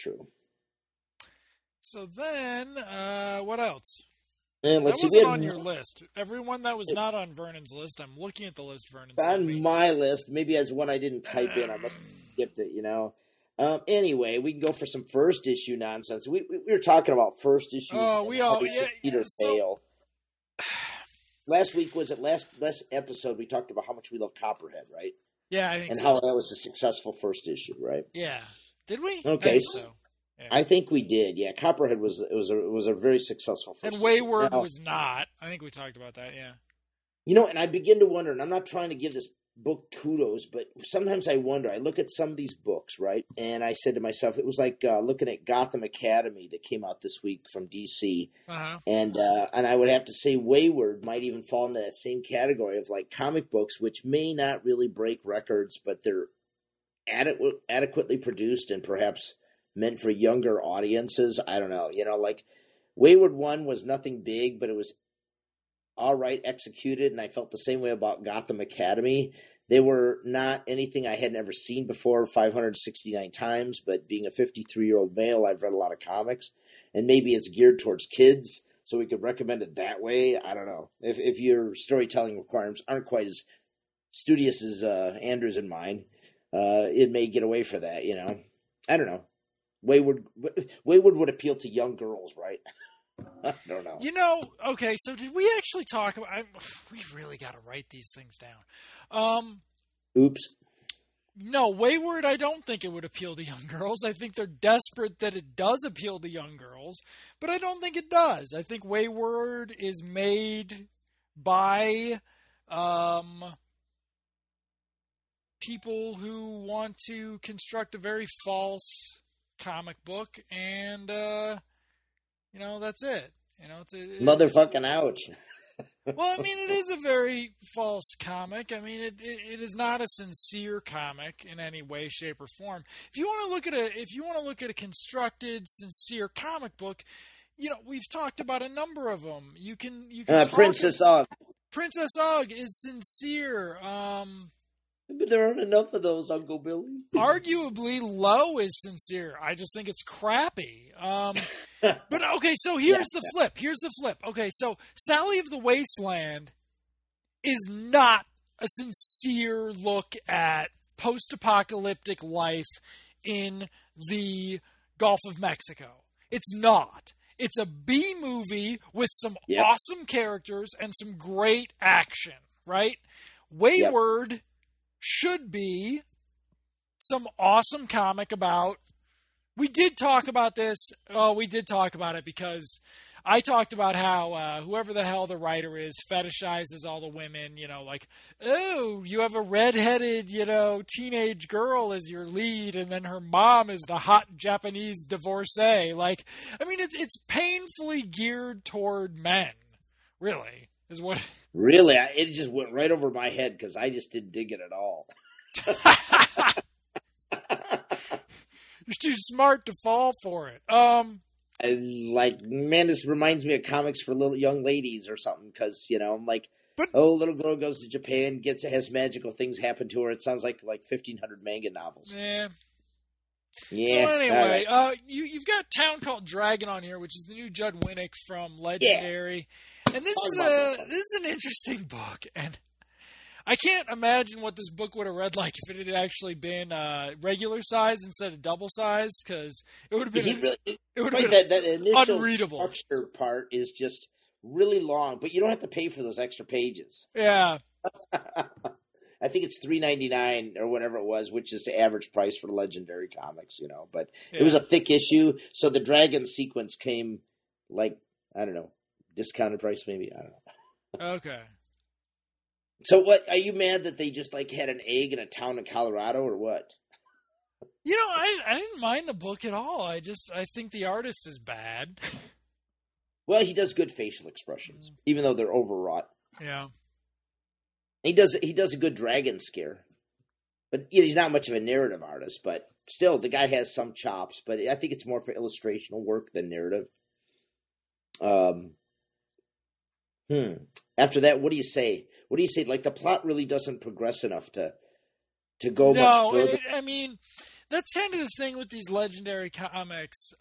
So then, what else? And that wasn't on your list. Everyone that was not on Vernon's list, I'm looking at the list Vernon sent me. On my list. Maybe as one I didn't type in. I must have skipped it, Anyway, we can go for some first issue nonsense. We were talking about first issues. Oh, we all fail. Last week last episode we talked about how much we love Copperhead, right? Yeah, I think and how that was a successful first issue, right? Yeah. Did we? Okay. So. Yeah. I think we did. Yeah, Copperhead was a very successful first And Wayward now, was not. I think we talked about that, yeah. and I begin to wonder, and I'm not trying to give this book kudos, but sometimes I wonder. I look at some of these books, right, and I said to myself, it was like looking at Gotham Academy that came out this week from DC, Uh-huh. and I would have to say Wayward might even fall into that same category of like comic books, which may not really break records, but they're adequately produced and perhaps meant for younger audiences. I don't know. Like Wayward 1 was nothing big, but it was all right executed, and I felt the same way about Gotham Academy. They were not anything I had never seen before 569 times, but being a 53-year-old male, I've read a lot of comics, and maybe it's geared towards kids, so we could recommend it that way. I don't know. If your storytelling requirements aren't quite as studious as Andrew's and mine, it may get away for that, I don't know. Wayward would appeal to young girls, right? I don't know. Okay, so did we actually talk about... we really got to write these things down. Oops. No, Wayward, I don't think it would appeal to young girls. I think they're desperate that it does appeal to young girls, but I don't think it does. I think Wayward is made by people who want to construct a very false comic book, and that's it. Motherfucking ouch. Well, I mean, it is a very false comic. I mean, it is not a sincere comic in any way, shape, or form. If you want to look at a constructed, sincere comic book, we've talked about a number of them. You can Princess Ugg. Princess Ugg is sincere. But there aren't enough of those, Uncle Billy. Arguably, Low is sincere. I just think it's crappy. But okay, so here's the flip. Here's the flip. Okay, so Sally of the Wasteland is not a sincere look at post-apocalyptic life in the Gulf of Mexico. It's not. It's a B movie with some awesome characters and some great action, right? Wayward should be some awesome comic about... We did talk about this. Oh, we did talk about it because I talked about how whoever the hell the writer is fetishizes all the women, like, oh, you have a redheaded, teenage girl as your lead, and then her mom is the hot Japanese divorcee. Like, I mean, it's painfully geared toward men, really, is what... Really? It just went right over my head because I just didn't dig it at all. You're too smart to fall for it. Man, this reminds me of comics for little young ladies or something because, I'm like, little girl goes to Japan, has magical things happen to her. It sounds like 1,500 manga novels. Yeah. Yeah. So anyway, you've got Town Called Dragon on here, which is the new Judd Winnick from Legendary. Yeah. And this is an interesting book, and I can't imagine what this book would have read like if it had actually been regular size instead of double size, because it would have been that initial unreadable. Structure part is just really long, but you don't have to pay for those extra pages. Yeah. I think it's $3.99 or whatever it was, which is the average price for Legendary comics, But it was a thick issue, so the dragon sequence came I don't know, discounted price maybe. I don't know. Okay. So what? Are you mad that they just had an egg in a town in Colorado, or what? I didn't mind the book at all. I think the artist is bad. Well, he does good facial expressions, even though they're overwrought. Yeah. He does a good dragon scare, but he's not much of a narrative artist. But still, the guy has some chops. But I think it's more for illustrational work than narrative. After that, what do you say? What do you say? Like, the plot really doesn't progress enough to go much further. No, I mean, that's kind of the thing with these Legendary comics.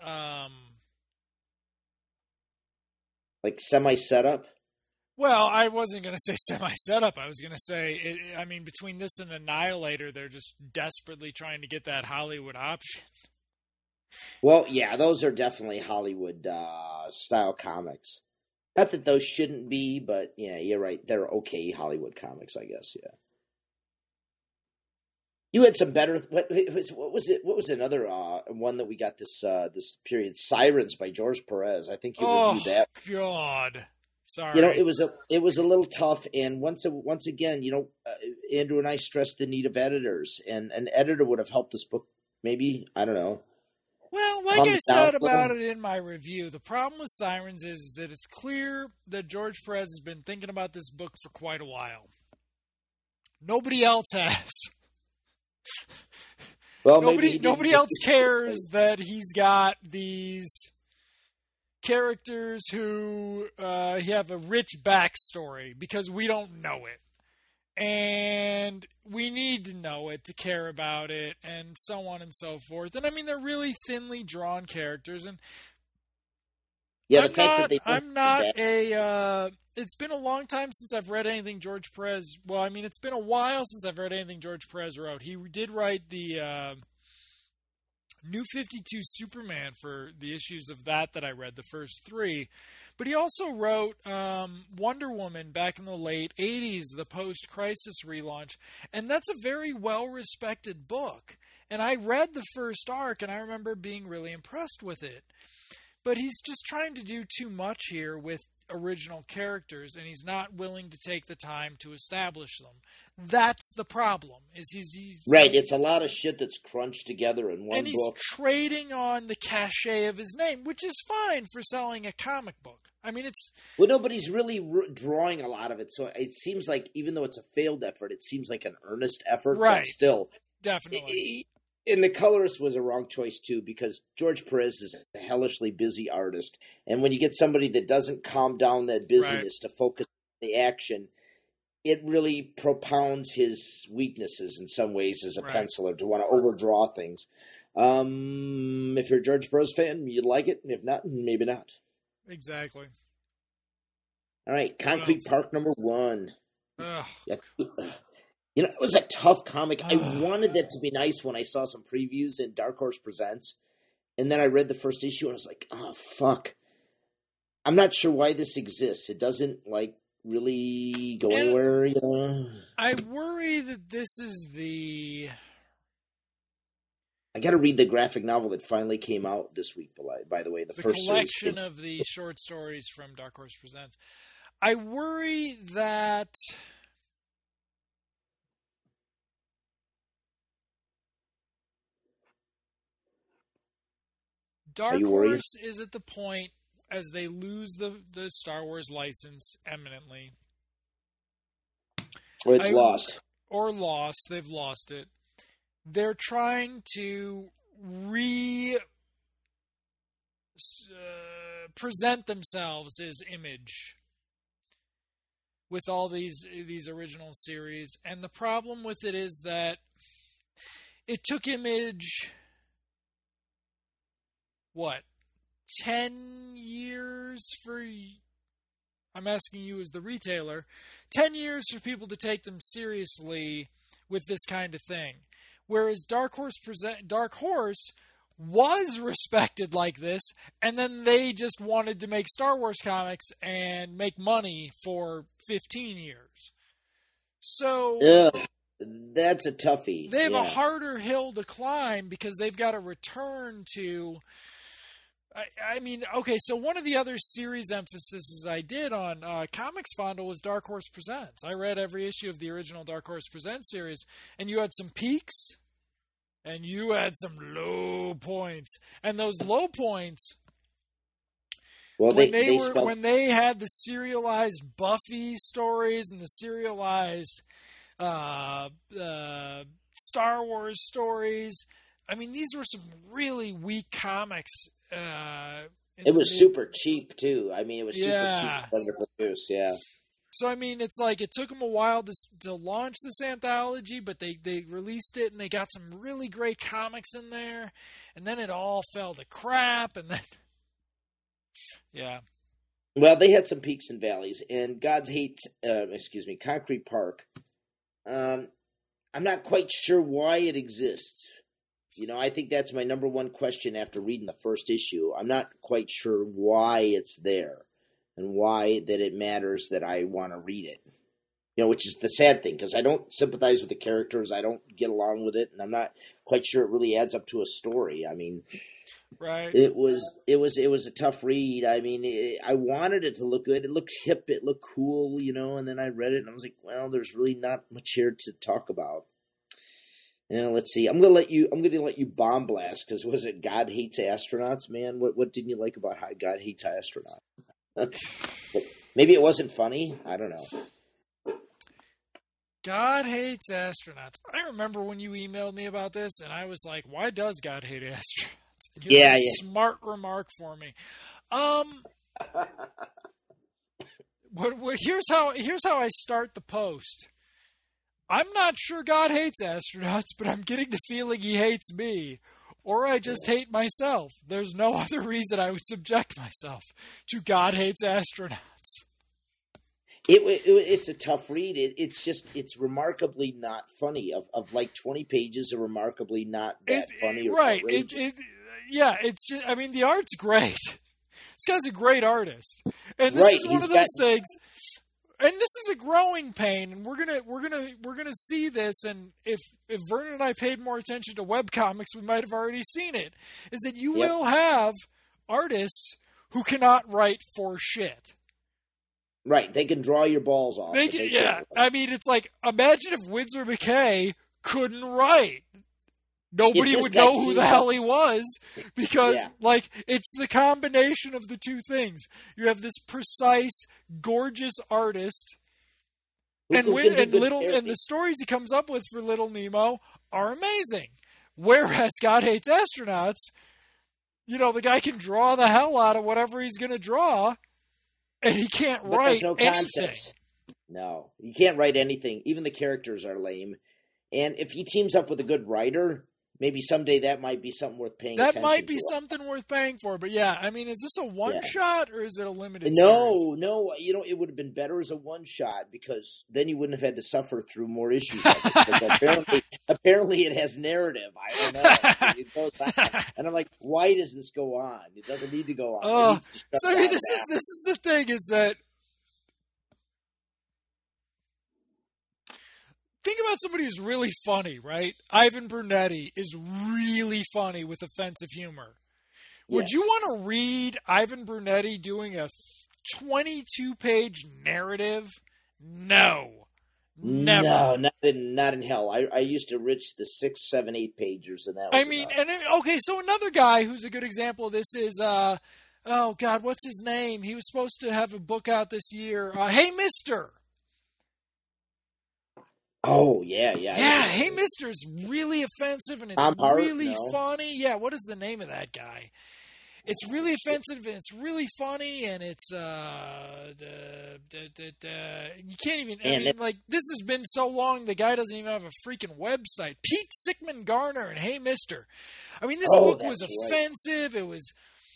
Like semi-setup? Well, I wasn't going to say semi-setup. I was going to say, between this and Annihilator, they're just desperately trying to get that Hollywood option. Well, yeah, those are definitely Hollywood-style comics. Not that those shouldn't be, but yeah, you're right. They're okay Hollywood comics, I guess, yeah. You had some better. What was it? What was another one that we got this period? Sirens by George Perez. I think you reviewed that. Oh God, sorry. You know, it was a little tough. And once again, you know, Andrew and I stressed the need of editors, and an editor would have helped this book. Maybe, I don't know. Well, like I said about it in my review, the problem with Sirens is that it's clear that George Perez has been thinking about this book for quite a while. Nobody else has. Well, nobody else cares that he's got these characters who have a rich backstory because we don't know it. And we need to know it to care about it, and so on and so forth. And I mean, they're really thinly drawn characters. And yeah, I'm not a. It's been a long time since I've read anything George Perez. Well, I mean, it's been a while since I've read anything George Perez wrote. He did write the New 52 Superman for the issues of that I read, the first 3. But he also wrote Wonder Woman back in the late 80s, the post-crisis relaunch. And that's a very well-respected book. And I read the first arc, and I remember being really impressed with it. But he's just trying to do too much here with original characters, and he's not willing to take the time to establish them. That's the problem. Is he's right? It's a lot of shit that's crunched together in one book, and he's trading on the cachet of his name, which is fine for selling a comic book. I mean, it's nobody's really drawing a lot of it, so it seems like even though it's a failed effort, it seems like an earnest effort, right? But still, definitely. And the colorist was a wrong choice too, because George Perez is a hellishly busy artist, and when you get somebody that doesn't calm down that busyness to focus on the action, it really propounds his weaknesses in some ways as a penciler to want to overdraw things. If you're a George Perez fan, you'd like it. If not, maybe not. Exactly. All right, Concrete Park #1. Ugh. Yeah. You know, it was a tough comic. I wanted that to be nice when I saw some previews in Dark Horse Presents. And then I read the first issue and I was like, oh, fuck. I'm not sure why this exists. It doesn't, really go anywhere, you know? I worry that this is the... I got to read the graphic novel that finally came out this week, by the way. The first collection of the short stories from Dark Horse Presents. I worry that... Dark Horse is at the point, as they lose the Star Wars license eminently. Or it's lost. Or lost. They've lost it. They're trying to present themselves as Image with all these original series. And the problem with it is that it took Image... 10 years for... I'm asking you as the retailer. 10 years for people to take them seriously with this kind of thing. Whereas Dark Horse was respected like this, and then they just wanted to make Star Wars comics and make money for 15 years. So... Yeah. That's a toughie. They have a harder hill to climb because they've got to return to... I mean, okay, so one of the other series emphases I did on Comics Fondle was Dark Horse Presents. I read every issue of the original Dark Horse Presents series, and you had some peaks, and you had some low points. And those low points, when they had the serialized Buffy stories and the serialized Star Wars stories, I mean, these were some really weak comics. It was super cheap too. I mean, it was super cheap to produce. Yeah. So I mean, it's like it took them a while to launch this anthology, but they released it and they got some really great comics in there, and then it all fell to crap, and then Well, they had some peaks and valleys, and Concrete Park. I'm not quite sure why it exists. You know, I think that's my number one question after reading the first issue. I'm not quite sure why it's there and why that it matters that I want to read it. which is the sad thing because I don't sympathize with the characters. I don't get along with it, and I'm not quite sure it really adds up to a story. I mean, right? it was a tough read. I mean, I wanted it to look good. It looked hip. It looked cool, and then I read it and I was like, well, there's really not much here to talk about. Let's see. I'm gonna let you bomb blast because was it God Hates Astronauts, man? What didn't you like about how God Hates Astronauts? Maybe it wasn't funny. I don't know. God Hates Astronauts. I remember when you emailed me about this, and I was like, "Why does God hate astronauts?" And you had a smart remark for me. Here's how I start the post. I'm not sure God hates astronauts, but I'm getting the feeling he hates me. Or I just hate myself. There's no other reason I would subject myself to God Hates Astronauts. It's a tough read. It's remarkably not funny. Of like 20 pages are remarkably not that funny. Right. It's just, I mean, the art's great. This guy's a great artist. And this is one of those things. And this is a growing pain, and we're gonna see this. And if Vernon and I paid more attention to webcomics, we might have already seen it. Is that you will have artists who cannot write for shit. Right, they can draw your balls off. I mean, it's like imagine if Winsor McKay couldn't write. Nobody would know who the hell he was because, it's the combination of the two things. You have this precise, gorgeous artist, and the stories he comes up with for Little Nemo are amazing. Whereas God Hates Astronauts, the guy can draw the hell out of whatever he's going to draw, and he can't write anything. No, you can't write anything. Even the characters are lame. And if he teams up with a good writer, maybe someday that might be something worth paying attention to. That might be something worth paying for. But yeah, I mean, is this a one-shot or is it a limited series? No. It would have been better as a one-shot because then you wouldn't have had to suffer through more issues. Apparently it has narrative. I don't know. It goes on. And I'm like, why does this go on? It doesn't need to go on. This is the thing is that think about somebody who's really funny, right? Ivan Brunetti is really funny with offensive humor. Would you want to read Ivan Brunetti doing a 22-page narrative? No. Never. No, not in hell. I used to reach the 6, 7, 8 pagers, and that was so another guy who's a good example of this is, oh God, what's his name? He was supposed to have a book out this year. Hey, Mister. Oh, yeah. Yeah, Hey Mister is really offensive and it's really funny. Yeah, what is the name of that guy? It's really offensive and it's really funny and it's you can't even. This has been so long. The guy doesn't even have a freaking website. Pete Sickman Garner and Hey Mister. I mean, this book was offensive. Right. It was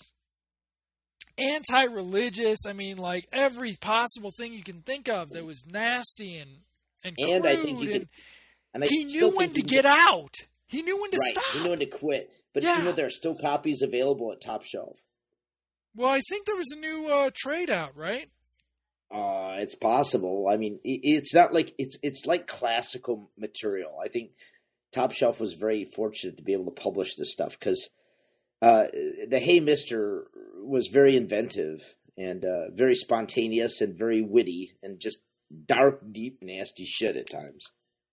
anti-religious. I mean, like every possible thing you can think of that was nasty and crude, I think he knew when to get out. He knew when to stop. He knew when to quit. But there are still copies available at Top Shelf. Well, I think there was a new trade out, right? It's possible. I mean, it's not like it's like classical material. I think Top Shelf was very fortunate to be able to publish this stuff because the Hey Mister was very inventive and very spontaneous and very witty and just dark, deep, nasty shit at times.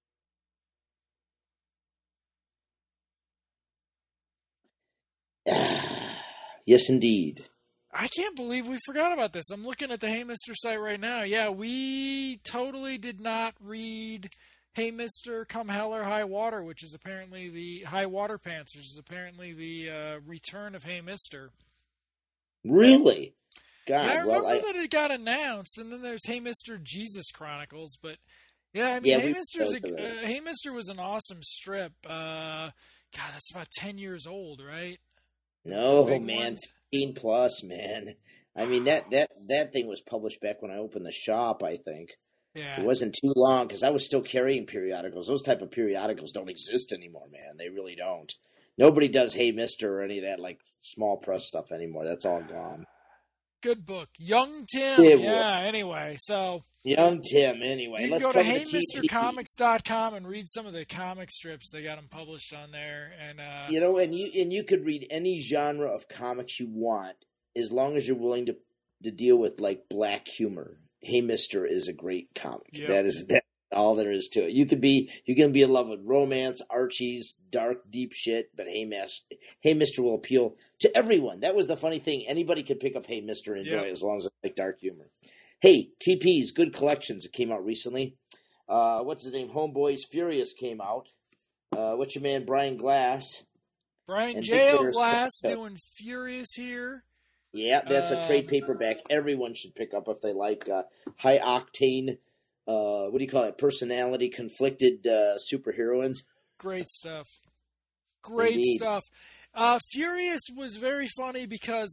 Yes, indeed. I can't believe we forgot about this. I'm looking at the Hey Mister site right now. Yeah, we totally did not read Hey Mister Come Hell or High Water, which is apparently the High Water Pants, which is apparently the return of Hey Mister. Really? God, yeah, I remember that it got announced, and then there's Hey Mister Jesus Chronicles, but yeah, I mean, Hey Mister was an awesome strip. God, that's about 10 years old, right? No, man, 15 plus, man. I mean, that thing was published back when I opened the shop, I think. Yeah. It wasn't too long, because I was still carrying periodicals. Those type of periodicals don't exist anymore, man. They really don't. Nobody does Hey Mister or any of that, like, small press stuff anymore. That's all gone. Good book. Young Tim. Yeah, anyway, so Young Tim, anyway. You can Let's go to cover the TV. HeyMrComics.com and read some of the comic strips. They got them published on there. And and you could read any genre of comics you want as long as you're willing to deal with like black humor. Hey Mister is a great comic. Yep. That's all there is to it. You can be in love with romance, Archie's, dark, deep shit, but Hey Mister will appeal to everyone. That was the funny thing. Anybody could pick up Hey Mister and enjoy it as long as they like dark humor. Hey, TP's good collections that came out recently. What's his name? Homeboys Furious came out. What's your man Brian Glass? Brian J.L. Glass doing Furious here. Yeah, that's a trade paperback everyone should pick up if they like high octane, what do you call it, personality conflicted superheroines. Great stuff. Great Indeed. stuff. Furious was very funny because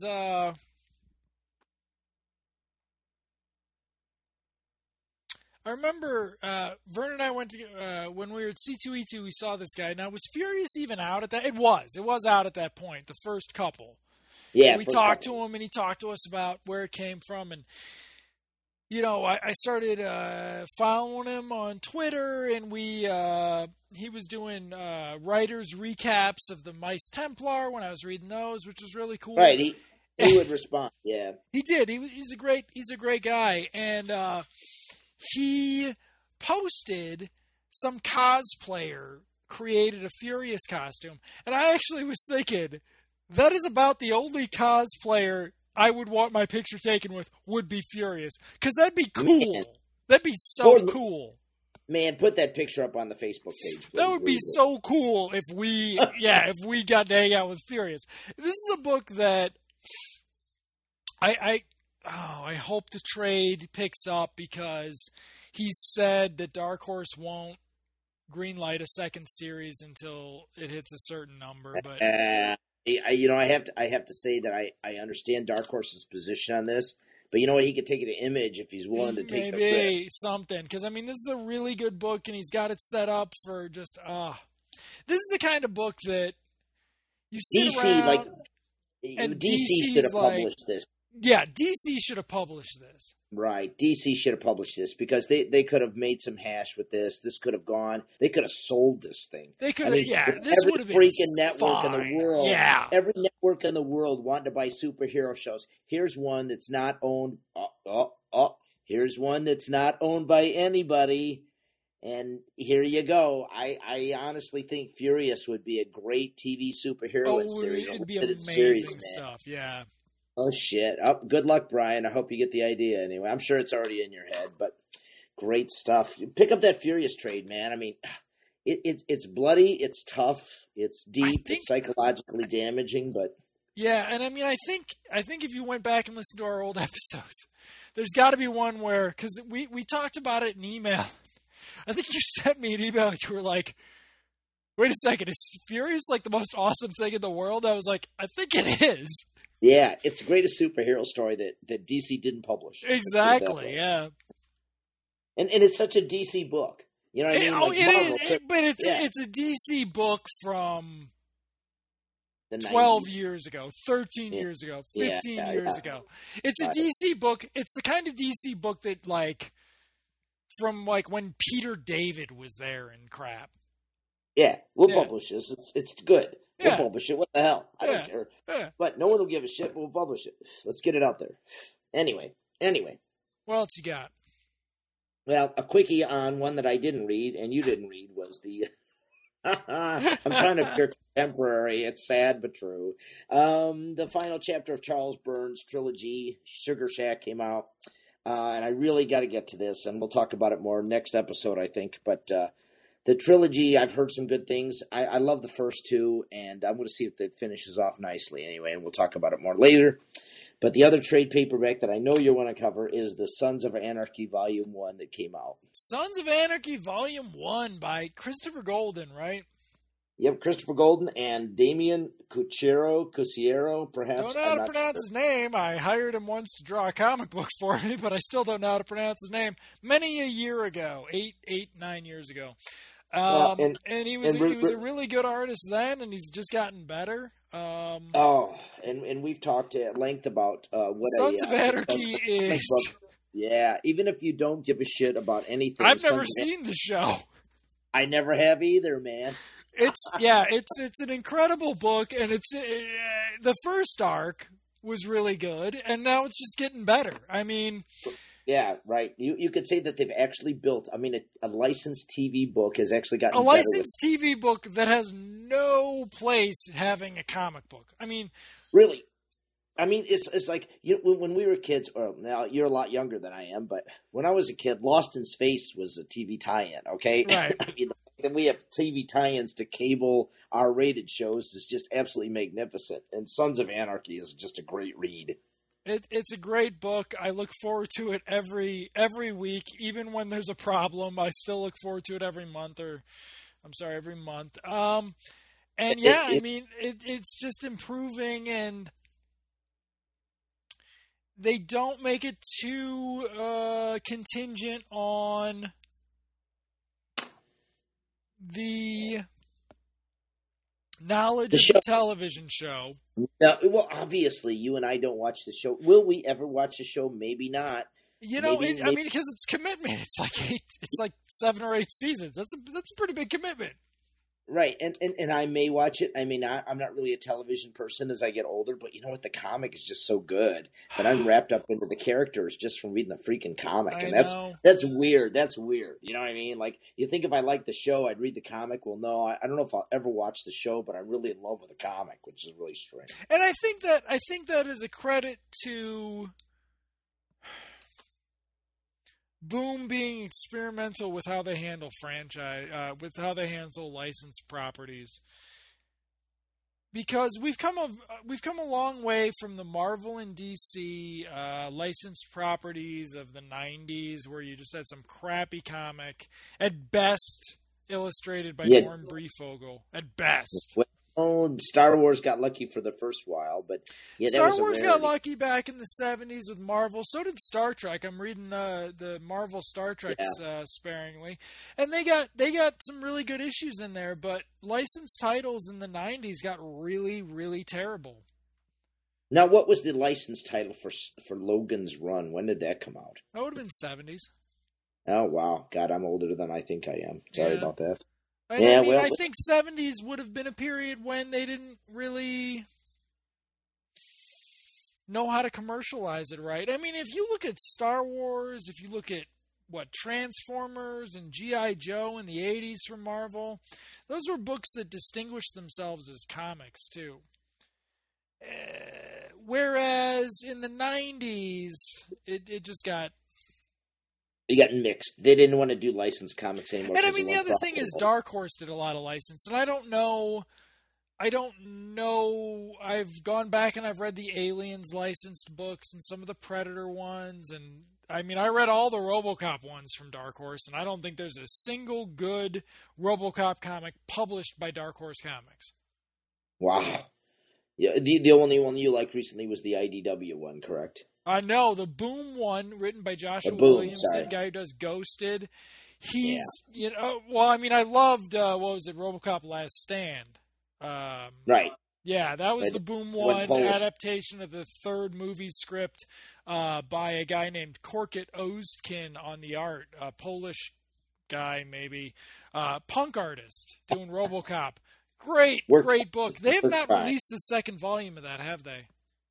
I remember Vern and I went to when we were at C2E2. We saw this guy. Now, was Furious even out at that? It was out at that point. The first couple. Yeah, we talked to him, and he talked to us about where it came from. And I started following him on Twitter, and he was doing writers recaps of the Mice Templar when I was reading those, which was really cool. Right, he would respond. Yeah, he did. He's a great guy, and he posted some cosplayer created a Furious costume, and I actually was thinking that is about the only cosplayer I would want my picture taken with would be Furious, because that'd be cool. Man. That'd be so cool. Man, put that picture up on the Facebook page. Please. That would be so cool if we got to hang out with Furious. This is a book that I hope the trade picks up, because he said that Dark Horse won't greenlight a second series until it hits a certain number. But I have to say that I understand Dark Horse's position on this, but you know what? He could take it to Image if he's willing to take the risk. Maybe something, because I mean, this is a really good book, and he's got it set up for just this is the kind of book that you sit around, and DC should have published this. Yeah, DC should have published this. Right, DC should have published this, because they could have made some hash with this. This could have gone. They could have sold this thing. They could have. This would have been freaking network in the world. Yeah, every network in the world wanted to buy superhero shows. Here's one that's not owned. Here's one that's not owned by anybody. And here you go. I honestly think Furious would be a great TV superhero series. It'd be amazing stuff. Yeah. Oh, shit. Oh, good luck, Brian. I hope you get the idea anyway. I'm sure it's already in your head, but great stuff. Pick up that Furious trade, man. I mean, it's bloody, it's tough, it's deep, it's psychologically damaging, but... Yeah, and I mean, I think if you went back and listened to our old episodes, there's got to be one where... Because we talked about it in email. I think you sent me an email and you were like, wait a second, is Furious like the most awesome thing in the world? I was like, I think it is. Yeah, it's the greatest superhero story that DC didn't publish. Exactly, yeah. And it's such a DC book. You know what I mean? It's a DC book from 12 years ago, 13 years ago, 15 years ago. It's a DC book. It's the kind of DC book that, like, from, like, when Peter David was there and crap. Yeah, we'll publish this. It's good. We'll publish it. What the hell? I don't care. Yeah. But no one will give a shit, but we'll publish it. Let's get it out there. Anyway. What else you got? Well, a quickie on one that I didn't read, and you didn't read, was the... I'm trying to appear contemporary. It's sad, but true. The final chapter of Charles Burns' trilogy, Sugar Shack, came out. And I really got to get to this, and we'll talk about it more next episode, I think. But... the trilogy, I've heard some good things. I love the first two, and I'm going to see if it finishes off nicely anyway, and we'll talk about it more later. But the other trade paperback that I know you want to cover is the Sons of Anarchy Volume 1 that came out. Sons of Anarchy Volume 1 by Christopher Golden, right? Yep, Christopher Golden and Damian Cusiero, perhaps. Don't know how to pronounce his name. I hired him once to draw a comic book for me, but I still don't know how to pronounce his name. Many a year ago, 9 years ago. And he was a really good artist then, and he's just gotten better. And we've talked at length about what Sons of Anarchy is. Yeah, even if you don't give a shit about anything. I've never seen the show. I never have either, man. It's an incredible book, and the first arc was really good, and now it's just getting better. I mean, yeah, right. You could say that they've actually built. I mean, a licensed TV book has actually gotten a licensed TV book that has no place having a comic book. I mean, really. I mean, it's like when we were kids. Or now you're a lot younger than I am, but when I was a kid, Lost in Space was a TV tie-in. Okay, right. I mean, the fact that we have TV tie-ins to cable R-rated shows is just absolutely magnificent. And Sons of Anarchy is just a great read. It's a great book. I look forward to it every week, even when there's a problem. I still look forward to it every month. And yeah, I mean, it's just improving, and they don't make it too contingent on the knowledge of the television show. Now, well, obviously, you and I don't watch the show. Will we ever watch the show? Maybe not. You know, I mean, because it's commitment. It's like 7 or 8 seasons. That's a pretty big commitment. Right, and I may watch it. I may not. I'm not really a television person as I get older, but you know what? The comic is just so good that I'm wrapped up into the characters just from reading the freaking comic, and that's weird. That's weird. You know what I mean? Like, you think if I like the show, I'd read the comic. Well, no, I don't know if I'll ever watch the show, but I'm really in love with the comic, which is really strange. And I think that is a credit to Boom being experimental with how they handle with how they handle licensed properties, because we've come a long way from the Marvel and DC licensed properties of the '90s, where you just had some crappy comic at best, illustrated by Norm Breyfogle at best. Oh, Star Wars got lucky for the first while, but yeah, Star Wars got lucky back in the '70s with Marvel. So did Star Trek. I'm reading the Marvel Star Trek sparingly, and they got some really good issues in there. But licensed titles in the '90s got really, really terrible. Now, what was the licensed title for Logan's Run? When did that come out? That would have been '70s. Oh wow, God, I'm older than I think I am. Sorry about that. And yeah, I think '70s would have been a period when they didn't really know how to commercialize it right. I mean, if you look at Star Wars, if you look at Transformers and G.I. Joe in the '80s from Marvel, those were books that distinguished themselves as comics too. Whereas in the '90s, it just got... They got mixed. They didn't want to do licensed comics anymore. And I mean, the other thing is Dark Horse did a lot of licensed, and I don't know. I've gone back and I've read the Aliens licensed books and some of the Predator ones, and I mean, I read all the RoboCop ones from Dark Horse, and I don't think there's a single good RoboCop comic published by Dark Horse Comics. Wow. Yeah, the only one you liked recently was the IDW one, correct? No, the Boom one, written by Joshua Williamson, guy who does Ghosted. He's, well, I mean, I loved, RoboCop Last Stand. Right. Yeah, that was the Boom one, adaptation of the third movie script by a guy named Korkut Ostkin on the art, a Polish guy maybe, punk artist doing RoboCop. Great book. They have not released the second volume of that, have they?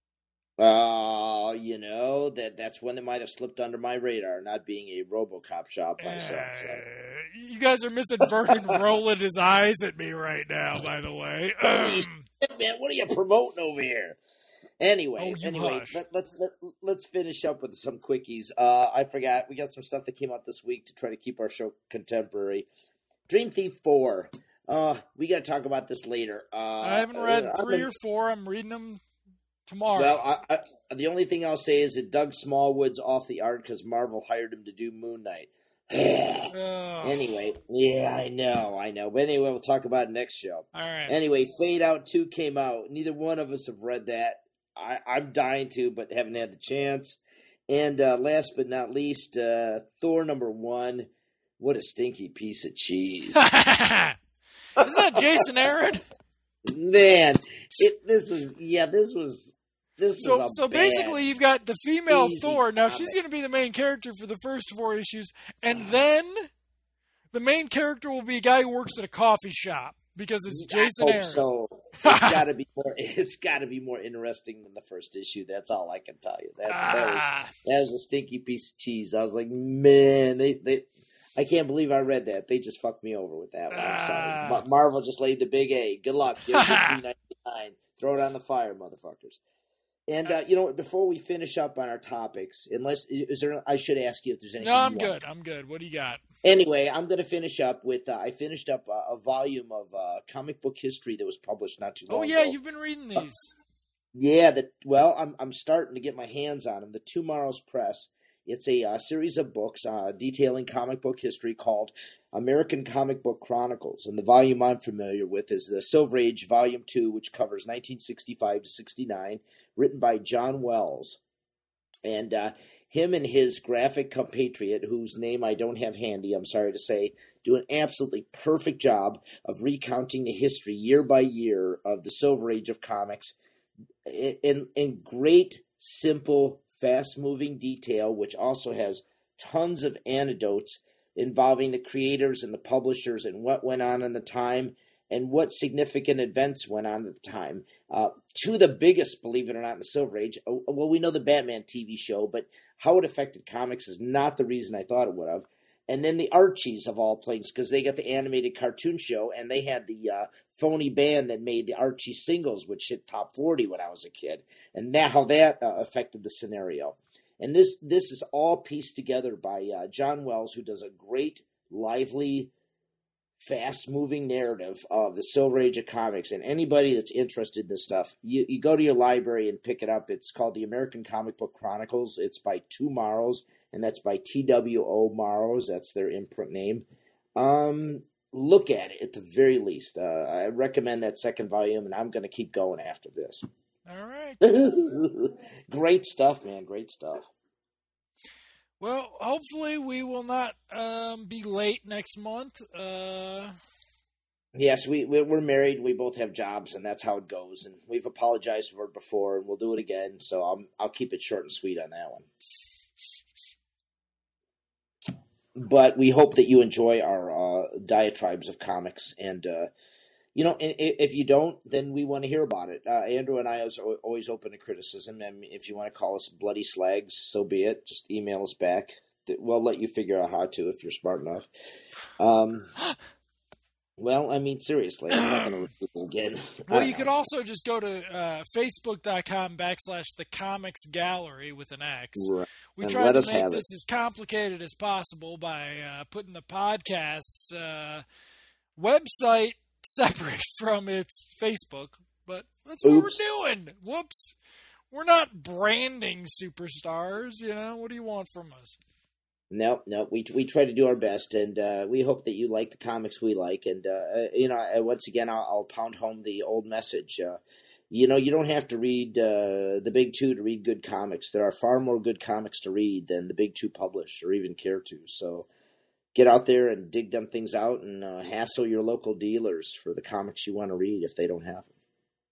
That's when it might have slipped under my radar, not being a RoboCop shop myself. So. You guys are missing Vernon rolling his eyes at me right now, by the way. Man, what are you promoting over here? Anyway, hush. let's finish up with some quickies. I forgot, we got some stuff that came out this week to try to keep our show contemporary. Dream Thief 4. We got to talk about this later. I haven't read 3 or 4. I'm reading them tomorrow. Well, the only thing I'll say is that Doug Smallwood's off the art because Marvel hired him to do Moon Knight. Anyway, yeah, I know. But anyway, we'll talk about it next show. All right. Anyway, Fade Out 2 came out. Neither one of us have read that. I'm dying to, but haven't had the chance. And last but not least, Thor #1. What a stinky piece of cheese. Isn't that Jason Aaron? Man, this was So basically, you've got the female Thor. Now comic. she's going to be the main character for the first 4 issues, and then the main character will be a guy who works at a coffee shop because it's Jason Aaron. So it's got to be more. It's got to be more interesting than the first issue. That's all I can tell you. That was a stinky piece of cheese. I was like, man, I can't believe I read that. They just fucked me over with that one. I'm sorry. Marvel just laid the big A. Good luck. Give it $3.99. Throw it on the fire, motherfuckers. And before we finish up on our topics, I should ask you if there's anything. No, I'm good. I'm good. What do you got? Anyway, I'm going to finish up with. I finished up a volume of comic book history that was published not too long ago. Oh yeah, you've been reading these. I'm starting to get my hands on them. The Tomorrow's Press. It's a series of books detailing comic book history called American Comic Book Chronicles. And the volume I'm familiar with is the Silver Age Volume 2, which covers 1965 to 69, written by John Wells. And him and his graphic compatriot, whose name I don't have handy, I'm sorry to say, do an absolutely perfect job of recounting the history year by year of the Silver Age of comics in great, simple, fast-moving detail, which also has tons of anecdotes involving the creators and the publishers and what went on in the time and what significant events went on at the time. Two of the biggest, believe it or not, in the Silver Age, well, we know the Batman TV show, but how it affected comics is not the reason I thought it would have. And then the Archies, of all places, because they got the animated cartoon show, and they had the phony band that made the Archie singles, which hit top 40 when I was a kid, and how that affected the scenario. And this is all pieced together by John Wells, who does a great, lively, fast-moving narrative of the Silver Age of comics. And anybody that's interested in this stuff, you go to your library and pick it up. It's called the American Comic Book Chronicles. It's by Two Morrows, and that's by TWO Morrows. That's their imprint name. Look at it at the very least. I recommend that second volume, and I'm going to keep going after this. All right. Great stuff, man. Great stuff. Well, hopefully we will not be late next month. Yes, we're married. We both have jobs, and that's how it goes. And we've apologized for it before, and we'll do it again. So I'll keep it short and sweet on that one. But we hope that you enjoy our diatribes of comics. And, if you don't, then we want to hear about it. Andrew and I are always open to criticism. And if you want to call us bloody slags, so be it. Just email us back. We'll let you figure out how to if you're smart enough. Well, I mean, seriously, I'm not going to read it again. Well, you could also just go to facebook.com/the Comics Gallery with an X. Right. We tried to make this as complicated as possible by putting the podcast's website separate from its Facebook, but that's what we're doing. Whoops. We're not branding superstars, What do you want from us? No, we try to do our best, and we hope that you like the comics we like. And once again, I'll pound home the old message. You don't have to read the big two to read good comics. There are far more good comics to read than the big two publish or even care to. So get out there and dig them things out, and hassle your local dealers for the comics you want to read if they don't have them.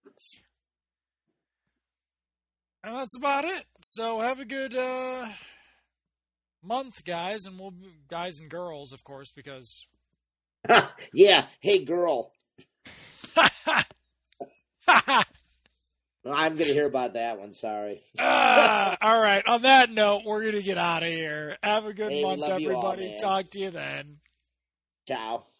And that's about it. So have a good month, guys, and guys and girls, of course, because yeah. Hey, girl. I'm going to hear about that one. Sorry. All right. On that note, we're going to get out of here. Have a good month, everybody. All, talk to you then. Ciao.